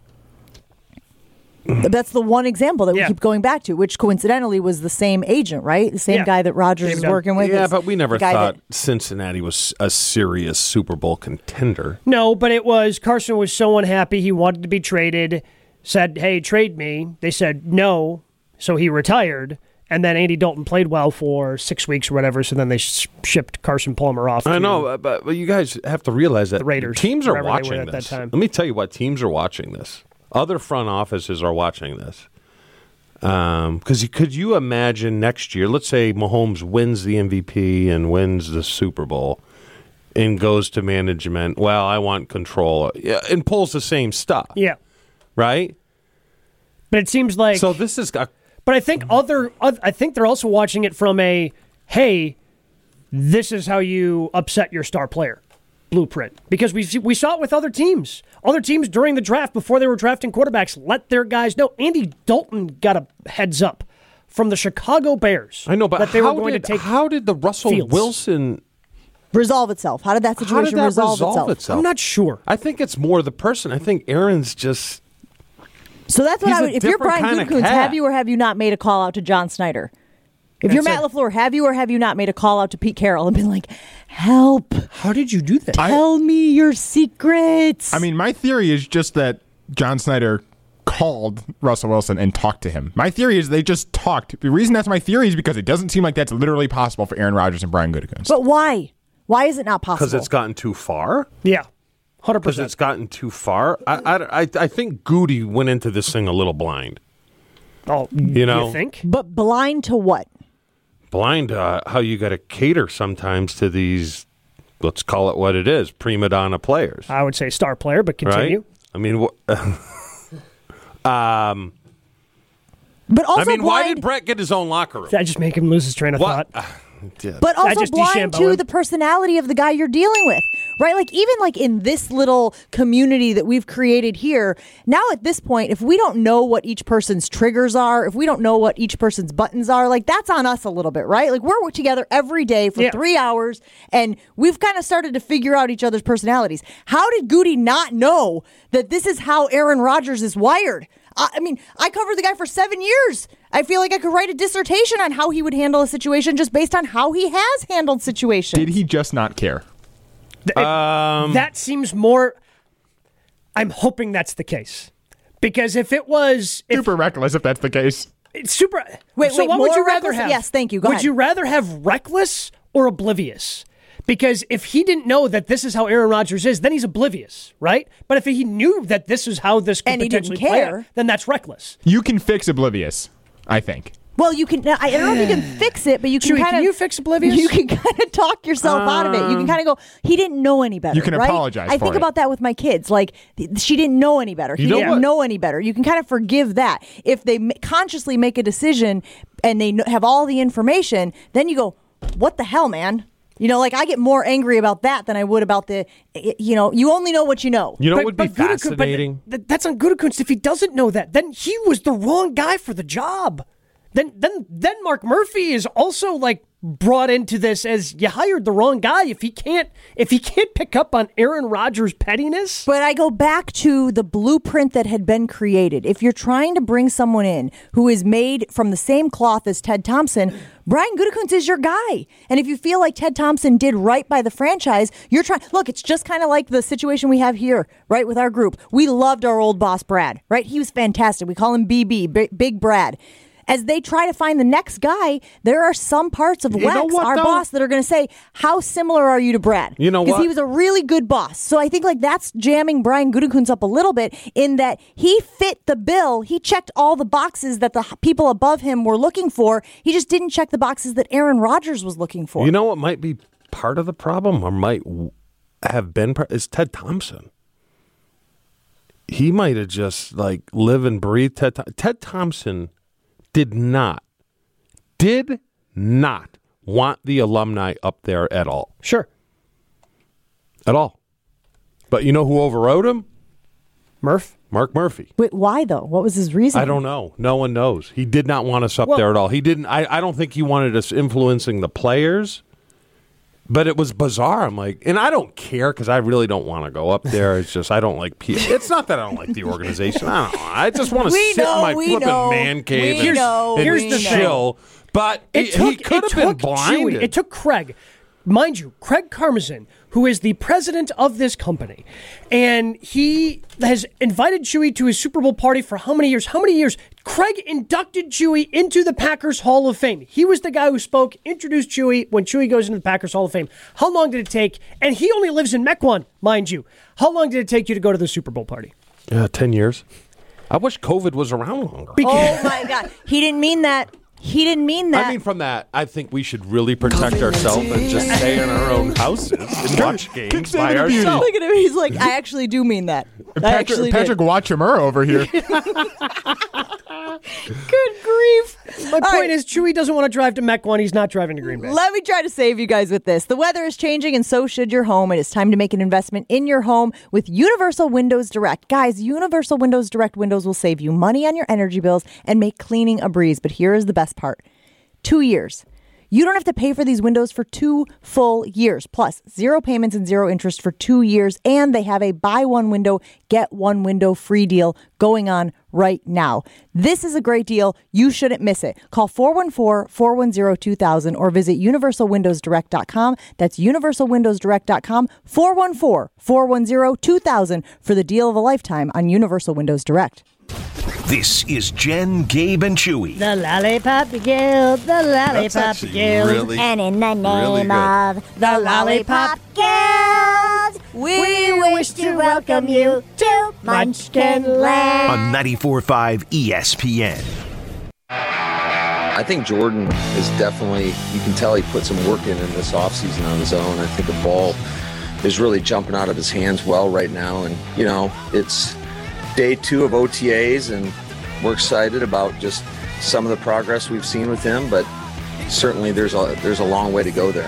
Speaker 1: That's the one example that we
Speaker 7: Yeah.
Speaker 1: keep going back to, which coincidentally was the same agent, right? The same
Speaker 7: Yeah.
Speaker 1: guy that Rodgers
Speaker 7: Same
Speaker 1: is
Speaker 7: guy.
Speaker 1: working with.
Speaker 3: Yeah,
Speaker 1: is
Speaker 3: but we never
Speaker 1: the guy
Speaker 3: thought
Speaker 1: that-
Speaker 3: Cincinnati was a serious Super Bowl contender.
Speaker 7: No, but it was Carson was so unhappy he wanted to be traded, said, hey, trade me. They said no, so he retired. And then Andy Dalton played well for six weeks or whatever, so then they sh- shipped Carson Palmer off.
Speaker 3: I
Speaker 7: to
Speaker 3: know, but, but you guys have to realize that
Speaker 7: the Raiders,
Speaker 3: teams are
Speaker 7: wherever they were
Speaker 3: watching
Speaker 7: at that
Speaker 3: this.
Speaker 7: time.
Speaker 3: Let me tell you what teams are watching this. Other front offices are watching this. Because you could you imagine next year, let's say Mahomes wins the M V P and wins the Super Bowl and goes to management, well, I want control, yeah, and pulls the same stuff,
Speaker 7: Yeah.
Speaker 3: right?
Speaker 7: But it seems like
Speaker 3: So this is a
Speaker 7: But I think other, oth- I think they're also watching it from a, hey, this is how you upset your star player blueprint. Because we we saw it with other teams. Other teams during the draft, before they were drafting quarterbacks, let their guys know. Andy Dalton got a heads up from the Chicago Bears.
Speaker 3: I know, but
Speaker 7: that they
Speaker 3: how
Speaker 7: were going
Speaker 3: did,
Speaker 7: to take.
Speaker 3: how did the Russell
Speaker 7: Fields.
Speaker 3: Wilson
Speaker 1: resolve itself. How did that
Speaker 3: how
Speaker 1: situation
Speaker 3: did that
Speaker 1: resolve,
Speaker 3: resolve
Speaker 1: itself?
Speaker 3: itself?
Speaker 7: I'm not sure.
Speaker 3: I think it's more the person. I think Aaron's just
Speaker 1: So that's what
Speaker 3: He's
Speaker 1: I
Speaker 3: a
Speaker 1: would. If you're
Speaker 3: different
Speaker 1: Brian
Speaker 3: kinda
Speaker 1: Gutekunst,
Speaker 3: cat.
Speaker 1: have you or have you not made a call out to John Snyder? If you're
Speaker 7: That's
Speaker 1: Matt
Speaker 7: it.
Speaker 1: LaFleur, have you or have you not made a call out to Pete Carroll and been like, help,
Speaker 7: How did you do that?
Speaker 1: tell me your secrets?
Speaker 6: I mean, my theory is just that John Snyder called Russell Wilson and talked to him. My theory is they just talked. The reason that's my theory is because it doesn't seem like that's literally possible for Aaron Rodgers and Brian Gutekunst.
Speaker 1: but why? Why is it not possible?
Speaker 3: because it's gotten too far.
Speaker 7: yeah, one hundred
Speaker 3: Because
Speaker 7: percent.
Speaker 3: it's gotten too far. I, I, I, I think Goody went into this thing a little blind.
Speaker 7: Oh,
Speaker 3: You know?
Speaker 7: you think?
Speaker 1: But blind to what?
Speaker 3: blind uh, how you got to cater sometimes to these, let's call it what it is, prima donna players.
Speaker 7: I would say star player, but continue.
Speaker 3: Right? I mean, wh- um,
Speaker 1: But also
Speaker 3: I mean,
Speaker 1: blind,
Speaker 3: why did Brett get his own locker room?
Speaker 7: Did I just make him lose his train of
Speaker 3: What?
Speaker 7: thought?
Speaker 3: Did.
Speaker 1: But
Speaker 7: I
Speaker 1: also
Speaker 7: just
Speaker 1: blind
Speaker 7: DeChambeau
Speaker 1: to
Speaker 7: him.
Speaker 1: the personality of the guy you're dealing with, right? Like even like in this little community that we've created here, now at this point, if we don't know what each person's triggers are, if we don't know what each person's buttons are, like that's on us a little bit, right? Like we're together every day for
Speaker 7: Yeah.
Speaker 1: three hours and we've kind of started to figure out each other's personalities. How did Goody not know that this is how Aaron Rodgers is wired? I I mean, I covered the guy for seven years. I feel like I could write a dissertation on how he would handle a situation just based on how he has handled situations.
Speaker 6: Did he just not care?
Speaker 7: It-
Speaker 3: Um,
Speaker 7: that seems more. I'm hoping that's the case, because if it was if,
Speaker 6: Super reckless if that's the case.
Speaker 7: it's super.
Speaker 1: Wait,
Speaker 7: so
Speaker 1: wait,
Speaker 7: what would
Speaker 1: more
Speaker 7: you rather
Speaker 1: reckless?
Speaker 7: have?
Speaker 1: Yes, thank you. Go
Speaker 7: would
Speaker 1: ahead.
Speaker 7: you rather have reckless or oblivious? Because if he didn't know that this is how Aaron Rodgers is, then he's oblivious, right? But if he knew that this is how this could
Speaker 1: And he didn't
Speaker 7: potentially play
Speaker 1: care.
Speaker 7: out, then that's reckless.
Speaker 6: You can fix oblivious, I think.
Speaker 1: Well, you can. I don't know if you can fix it, but you can
Speaker 7: Chewy,
Speaker 1: kind of.
Speaker 7: can you fix oblivious?
Speaker 1: You can kind of talk yourself out of it. You can kind of go. He didn't know any better.
Speaker 6: You can
Speaker 1: right?
Speaker 6: apologize
Speaker 1: I
Speaker 6: for
Speaker 1: think
Speaker 6: it.
Speaker 1: about that with my kids. Like th- she didn't know any better. He
Speaker 3: You know
Speaker 1: didn't
Speaker 3: what?
Speaker 1: know any better. You can kind of forgive that if they ma- consciously make a decision and they kn- have all the information. Then you go, "What the hell, man." You know, like I get more angry about that than I would about the, y- you know, you only know what you know.
Speaker 3: You know what would be
Speaker 7: Gutekunst-
Speaker 3: fascinating?
Speaker 7: But th- that's on Gutekunst. If he doesn't know that, then he was the wrong guy for the job. Then, then, then Mark Murphy is also like brought into this as you hired the wrong guy. If he can't, if he can't pick up on Aaron Rodgers' pettiness,
Speaker 1: But I go back to the blueprint that had been created. If you're trying to bring someone in who is made from the same cloth as Ted Thompson, Brian Gutekunst is your guy. And if you feel like Ted Thompson did right by the franchise, you're trying. Look, it's just kind of like the situation we have here, right, with our group. We loved our old boss, Brad, right? He was fantastic. We call him B B, B- Big Brad. As they try to find the next guy, there are some parts of
Speaker 3: You know
Speaker 1: Wex,
Speaker 3: what,
Speaker 1: our
Speaker 3: though?
Speaker 1: boss, that are going to say, how similar are you to Brad?
Speaker 3: You know
Speaker 1: Because he
Speaker 3: what?
Speaker 1: was a really good boss. So I think like that's jamming Brian Gutekunst up a little bit in that he fit the bill. He checked all the boxes that the h- people above him were looking for. He just didn't check the boxes that Aaron Rodgers was looking for.
Speaker 3: You know what might be part of the problem, or might w- have been part, is Ted Thompson. He might have just like live and breathe Ted. Thom- Ted Thompson did not, did not want the alumni up there at all,
Speaker 7: sure,
Speaker 3: at all. But you know who overrode him?
Speaker 7: Murph.
Speaker 3: Mark Murphy.
Speaker 1: Wait, why though? What was his reason?
Speaker 3: I don't know. No one knows. He did not want us up
Speaker 7: Well-
Speaker 3: there at all. He didn't. I, I don't think he wanted us influencing the players. But it was bizarre. I'm like, and I don't care because I really don't want to go up there. It's just I don't like. P- it's not that I don't like the organization. I don't know. I just want to
Speaker 1: We
Speaker 3: sit
Speaker 1: know,
Speaker 3: in my
Speaker 1: we
Speaker 3: flipping
Speaker 1: know,
Speaker 3: man cave
Speaker 1: we
Speaker 3: and,
Speaker 1: know,
Speaker 3: and
Speaker 7: Here's we
Speaker 3: chill. But
Speaker 7: It
Speaker 3: he,
Speaker 7: took,
Speaker 3: he could
Speaker 7: it
Speaker 3: have been
Speaker 7: took
Speaker 3: blinded.
Speaker 7: Chewy, it took Craig, mind you, Craig Karmazin, who is the president of this company, and he has invited Chewy to his Super Bowl party for how many years? How many years? Craig inducted Chewy into the Packers Hall of Fame. He was the guy who spoke, introduced Chewy when Chewy goes into the Packers Hall of Fame. How long did it take? And he only lives in Mequon, mind you. How long did it take you to go to the Super Bowl party?
Speaker 3: Yeah, ten years. I wish COVID was around longer.
Speaker 1: Oh my God, he didn't mean that. He didn't mean that.
Speaker 3: I mean, from that, I think we should really protect ourselves and just stay in our own houses and watch games by
Speaker 6: Saving the beauty.
Speaker 3: ourselves.
Speaker 1: Look at him. He's like, I actually do mean that. I
Speaker 6: Patrick,
Speaker 1: actually
Speaker 6: Patrick
Speaker 1: did.
Speaker 6: Watchamura over here.
Speaker 1: Good grief.
Speaker 7: My
Speaker 1: All
Speaker 7: point
Speaker 1: right.
Speaker 7: is, Chewy doesn't want to drive to Mequon. He's not driving to Green Bay.
Speaker 1: Let me try to save you guys with this. The weather is changing and so should your home. It is time to make an investment in your home with Universal Windows Direct. Guys, Universal Windows Direct windows will save you money on your energy bills and make cleaning a breeze. But here is the best part. Two years. You don't have to pay for these windows for two full years. Plus, zero payments and zero interest for two years. And they have a buy one window, get one window free deal going on right now. This is a great deal. You shouldn't miss it. Call four one four, four one zero, two thousand or visit universal windows direct dot com. That's universal windows direct dot com, four one four, four one zero, two thousand for the deal of a lifetime on Universal Windows Direct.
Speaker 2: This is Jen, Gabe, and Chewy.
Speaker 11: The Lollipop Guild, the Lollipop
Speaker 2: actually
Speaker 11: Guild.
Speaker 2: really,
Speaker 11: and in the
Speaker 2: really
Speaker 11: name
Speaker 2: good.
Speaker 11: of the Lollipop Guild, we wish to welcome you to Munchkin Land.
Speaker 2: On ninety-four point five E S P N.
Speaker 10: I think Jordan is definitely, you can tell he put some work in in this offseason on his own. I think the ball is really jumping out of his hands well right now. And, you know, it's day two of O T As, and we're excited about just some of the progress we've seen with him, but certainly there's a, there's a long way to go there.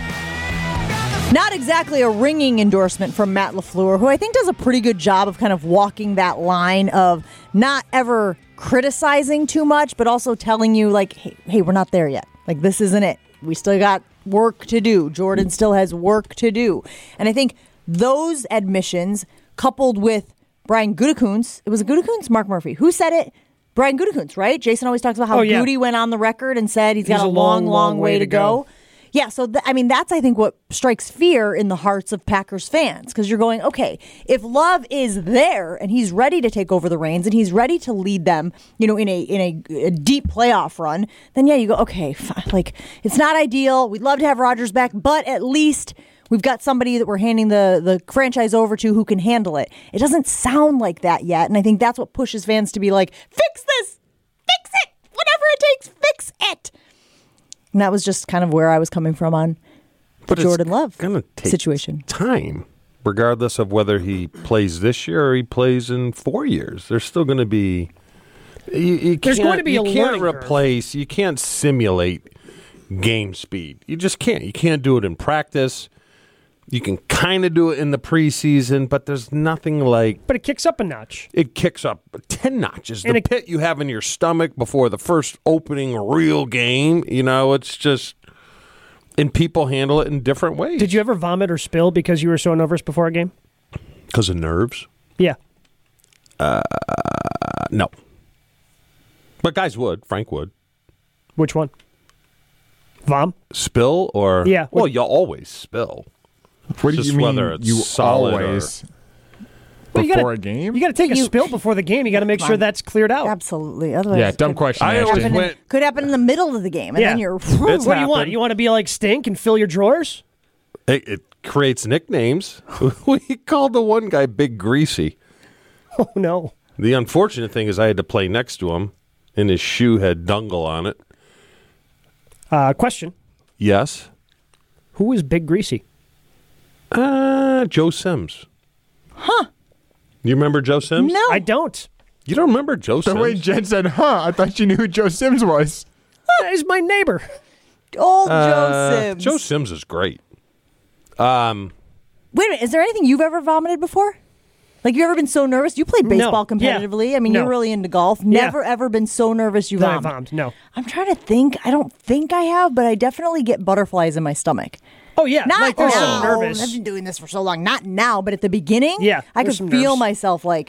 Speaker 1: Not exactly a ringing endorsement from Matt LaFleur, who I think does a pretty good job of kind of walking that line of not ever criticizing too much, but also telling you, like, hey, hey, we're not there yet. Like, this isn't it. We still got work to do. Jordan still has work to do. And I think those admissions, coupled with Brian Gutekunst, it was a Gutekunst? Mark Murphy. Who said it? Brian Gutekunst, right? Jason always talks about how
Speaker 7: oh, yeah.
Speaker 1: Goody went on the record and said he's got
Speaker 7: He's
Speaker 1: a,
Speaker 7: a
Speaker 1: long,
Speaker 7: long,
Speaker 1: long way, way to go. go. Yeah, so, th- I mean, that's, I think, what strikes fear in the hearts of Packers fans, because you're going, okay, if Love is there and he's ready to take over the reins and he's ready to lead them, you know, in a in a, a deep playoff run, then, yeah, you go, okay, fine. Like, it's not ideal. We'd love to have Rodgers back, but at least we've got somebody that we're handing the, the franchise over to who can handle it. It doesn't sound like that yet, and I think that's what pushes fans to be like, fix this! Fix it! Whatever it takes, fix it! And that was just kind of where I was coming from on the
Speaker 3: but
Speaker 1: Jordan Love
Speaker 3: gonna take
Speaker 1: situation.
Speaker 3: Time, regardless of whether he plays this year or he plays in four years. There's still going to be. You, you
Speaker 7: There's going to be
Speaker 3: you
Speaker 7: a
Speaker 3: can't
Speaker 7: learning
Speaker 3: replace.
Speaker 7: curve.
Speaker 3: You can't simulate game speed. You just can't. You can't do it in practice. You can kind of do it in the preseason, but there's nothing like.
Speaker 7: But it kicks up a notch.
Speaker 3: It kicks up ten notches.
Speaker 7: And
Speaker 3: the
Speaker 7: it,
Speaker 3: pit you have in your stomach before the first opening real game, you know, it's just. And people handle it in different ways.
Speaker 7: Did you ever vomit or spill because you were so nervous before a game?
Speaker 3: Because of nerves?
Speaker 7: Yeah.
Speaker 3: Uh, no. But guys would. Frank would.
Speaker 7: Which one? Vom?
Speaker 3: Spill or?
Speaker 7: Yeah.
Speaker 3: Well, you always spill.
Speaker 6: What do
Speaker 3: Just
Speaker 6: you mean?
Speaker 3: whether it's
Speaker 6: You
Speaker 3: solid
Speaker 6: always
Speaker 3: or,
Speaker 7: well, you
Speaker 6: before
Speaker 7: gotta,
Speaker 6: a game?
Speaker 7: You got to take a
Speaker 1: You-
Speaker 7: spill before the game. You got to make sure that's cleared out.
Speaker 1: Absolutely. Otherwise,
Speaker 6: Yeah,
Speaker 1: it
Speaker 6: dumb
Speaker 1: could-
Speaker 6: question.
Speaker 3: I
Speaker 6: Ashton.
Speaker 3: always
Speaker 1: Happen in-
Speaker 3: went.
Speaker 1: could happen in the middle of the game, and
Speaker 7: Yeah.
Speaker 1: then you're.
Speaker 3: It's
Speaker 7: what do you want?
Speaker 3: happened.
Speaker 7: You want to be like Stink and fill your drawers?
Speaker 3: It, it creates nicknames. We called the one guy Big Greasy.
Speaker 7: Oh, no.
Speaker 3: The unfortunate thing is I had to play next to him, and his shoe had Dungle on it.
Speaker 7: Uh, question.
Speaker 3: Yes.
Speaker 7: Who is Big Greasy?
Speaker 3: Uh, Joe Sims.
Speaker 1: Huh.
Speaker 3: You remember Joe Sims?
Speaker 1: No.
Speaker 7: I don't.
Speaker 3: You don't remember Joe
Speaker 6: The
Speaker 3: Sims?
Speaker 6: way Jen said, huh, I thought you knew who Joe Sims was.
Speaker 7: He's my neighbor.
Speaker 1: Old Joe
Speaker 3: Uh,
Speaker 1: Sims.
Speaker 3: Joe Sims is great. Um,
Speaker 1: Wait a minute. Is there anything you've ever vomited before? Like, you ever been so nervous? You played baseball
Speaker 7: No. Yeah.
Speaker 1: competitively. I mean,
Speaker 7: No.
Speaker 1: you're really into golf. Never, ever been so nervous you
Speaker 7: That I
Speaker 1: vomited.
Speaker 7: vommed. No.
Speaker 1: I'm trying to think. I don't think I have, but I definitely get butterflies in my stomach.
Speaker 7: Oh, yeah.
Speaker 1: Not
Speaker 7: like they're
Speaker 1: now.
Speaker 7: so nervous.
Speaker 1: I've been doing this for so long. Not now, but at the beginning,
Speaker 7: Yeah,
Speaker 1: I could
Speaker 7: there's some
Speaker 1: feel
Speaker 7: nerves.
Speaker 1: myself like,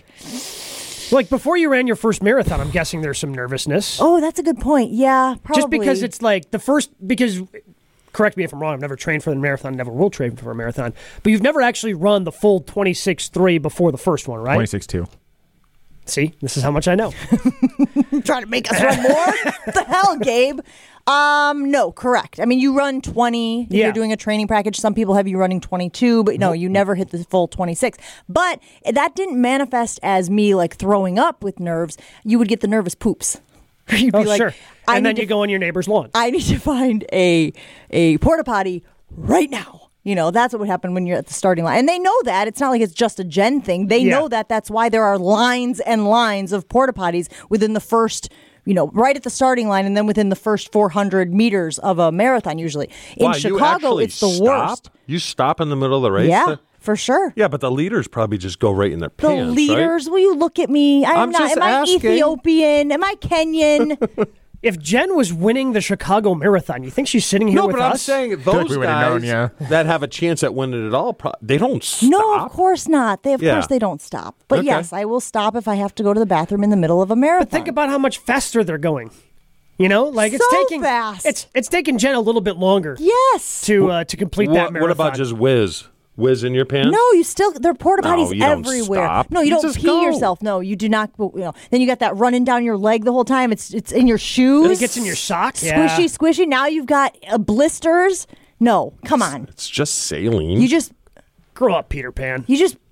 Speaker 7: Like before you ran your first marathon, I'm guessing there's some nervousness.
Speaker 1: oh, that's a good point. Yeah, probably.
Speaker 7: Just because it's like the first, because, correct me if I'm wrong, I've never trained for the marathon, never will train for a marathon, but you've never actually run the full twenty-six three before the first one, right?
Speaker 6: twenty-six two.
Speaker 7: See, this is how much I know.
Speaker 1: trying to make us run more. What the hell, Gabe? Um, no, correct. I mean, you run twenty. If
Speaker 7: Yeah.
Speaker 1: you're doing a training package. Some people have you running twenty-two, but no, you never hit the full twenty-six. But that didn't manifest as me like throwing up with nerves. You would get the nervous poops. You'd be
Speaker 7: Oh,
Speaker 1: like,
Speaker 7: sure.
Speaker 1: I
Speaker 7: And then
Speaker 1: need
Speaker 7: you
Speaker 1: to-
Speaker 7: go on your neighbor's lawn.
Speaker 1: I need to find a a porta potty right now. You know, that's what would happen when you're at the starting line. And they know that. It's not like it's just a Jen thing. They
Speaker 7: Yeah.
Speaker 1: know that. That's why there are lines and lines of porta potties within the first, you know, right at the starting line and then within the first four hundred meters of a marathon usually. In
Speaker 3: wow, you
Speaker 1: Chicago,
Speaker 3: actually
Speaker 1: it's the
Speaker 3: stop?
Speaker 1: worst.
Speaker 3: You stop in the middle of the race?
Speaker 1: Yeah,
Speaker 3: to-
Speaker 1: for sure.
Speaker 3: yeah, but the leaders probably just go right in their
Speaker 1: The
Speaker 3: pants,
Speaker 1: leaders, will you look at me? I'm,
Speaker 3: I'm
Speaker 1: not.
Speaker 3: just
Speaker 1: Am I
Speaker 3: asking.
Speaker 1: Ethiopian? Am I Kenyan?
Speaker 7: If Jen was winning the Chicago Marathon, you think she's sitting here
Speaker 3: No,
Speaker 7: with
Speaker 3: but I'm
Speaker 7: us?
Speaker 3: saying
Speaker 6: like
Speaker 3: those
Speaker 6: we would've
Speaker 3: guys
Speaker 6: known, yeah.
Speaker 3: that have a chance at winning it all, pro- they don't stop.
Speaker 1: No, of course not. They, of
Speaker 3: Yeah.
Speaker 1: course, they don't stop. But
Speaker 3: Okay.
Speaker 1: yes, I will stop if I have to go to the bathroom in the middle of a marathon.
Speaker 7: But think about how much faster they're going. You know, like it's
Speaker 1: So
Speaker 7: taking
Speaker 1: fast.
Speaker 7: it's it's taking Jen a little bit longer
Speaker 1: yes.
Speaker 7: to uh, to complete that
Speaker 3: What,
Speaker 7: marathon.
Speaker 3: what about just whiz? Whiz in your pants?
Speaker 1: No, you still there are porta
Speaker 3: No,
Speaker 1: potties
Speaker 3: you don't
Speaker 1: everywhere.
Speaker 3: stop.
Speaker 1: No, you,
Speaker 3: You
Speaker 1: don't
Speaker 3: just
Speaker 1: pee
Speaker 3: go.
Speaker 1: yourself. No, you do not. You know, then you got that running down your leg the whole time. It's it's in your shoes.
Speaker 7: And it gets in your sock?
Speaker 1: Squishy,
Speaker 7: Yeah.
Speaker 1: squishy. Now you've got uh, blisters. No, come on.
Speaker 3: It's just saline.
Speaker 1: You just
Speaker 7: grow up, Peter Pan?
Speaker 1: you just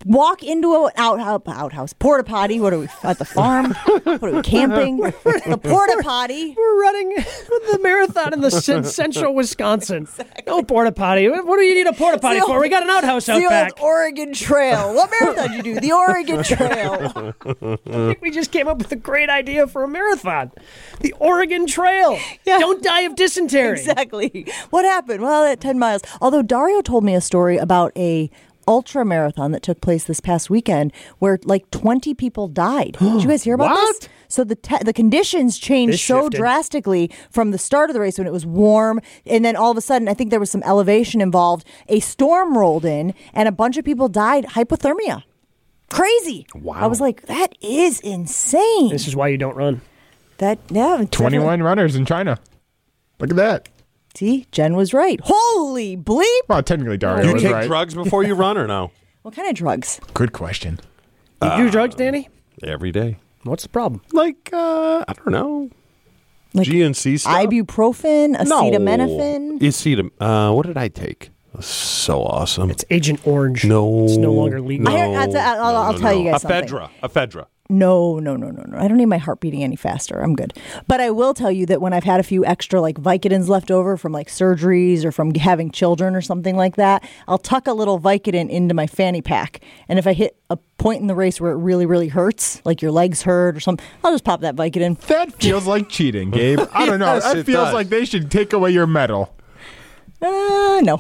Speaker 1: walk into an out, out, outhouse, porta potty. What are we at the farm? What are we camping? The porta potty.
Speaker 7: We're running the marathon in the cen- central Wisconsin. Exactly. No porta potty. What do you need a porta potty for? We got an outhouse out
Speaker 1: the
Speaker 7: back.
Speaker 1: The old Oregon Trail. What marathon did you do? The Oregon Trail.
Speaker 7: I think we just came up with a great idea for a marathon. The Oregon Trail. Yeah. Don't die of dysentery.
Speaker 1: Exactly. What happened? Well, at ten miles. Although Dario told me a story about a ultra marathon that took place this past weekend where like twenty people died. Did you guys hear about
Speaker 3: What?
Speaker 1: this? So the te- the conditions changed
Speaker 7: This
Speaker 1: so
Speaker 7: shifted.
Speaker 1: drastically from the start of the race when it was warm, and then all of a sudden I think there was some elevation involved. A storm rolled in and a bunch of people died. Hypothermia. Crazy.
Speaker 3: Wow.
Speaker 1: I was like, that is insane.
Speaker 7: This is why you don't run.
Speaker 1: That yeah, it's
Speaker 6: twenty-one
Speaker 1: definitely-
Speaker 6: runners in China. Look at that.
Speaker 1: See, Jen was right. Holy bleep.
Speaker 6: Well, technically, Dario
Speaker 3: You
Speaker 6: was
Speaker 3: take
Speaker 6: right.
Speaker 3: drugs before you run or no?
Speaker 1: What kind of drugs?
Speaker 6: Good question.
Speaker 7: You
Speaker 3: Uh,
Speaker 7: do drugs, Danny?
Speaker 3: Every day.
Speaker 7: What's the problem?
Speaker 3: Like, uh, I don't know.
Speaker 1: Like
Speaker 3: G N C stuff?
Speaker 1: Ibuprofen, acetaminophen.
Speaker 3: No. Acetam- uh, what did I take? It was so awesome.
Speaker 7: It's Agent Orange.
Speaker 3: no.
Speaker 7: It's no longer legal.
Speaker 1: I heard- I'll t- I'll- I'll- I'll
Speaker 3: no,
Speaker 1: tell
Speaker 3: no.
Speaker 1: you guys something.
Speaker 3: Ephedra. Ephedra.
Speaker 1: No, no, no, no, no. I don't need my heart beating any faster. I'm good. But I will tell you that when I've had a few extra like Vicodins left over from like surgeries or from having children or something like that, I'll tuck a little Vicodin into my fanny pack. And if I hit a point in the race where it really, really hurts, like your legs hurt or something, I'll just pop that Vicodin.
Speaker 6: That feels like cheating, Gabe. I don't know.
Speaker 3: Yes,
Speaker 6: that
Speaker 3: it
Speaker 6: feels
Speaker 3: does.
Speaker 6: like they should take away your medal.
Speaker 1: Uh, no.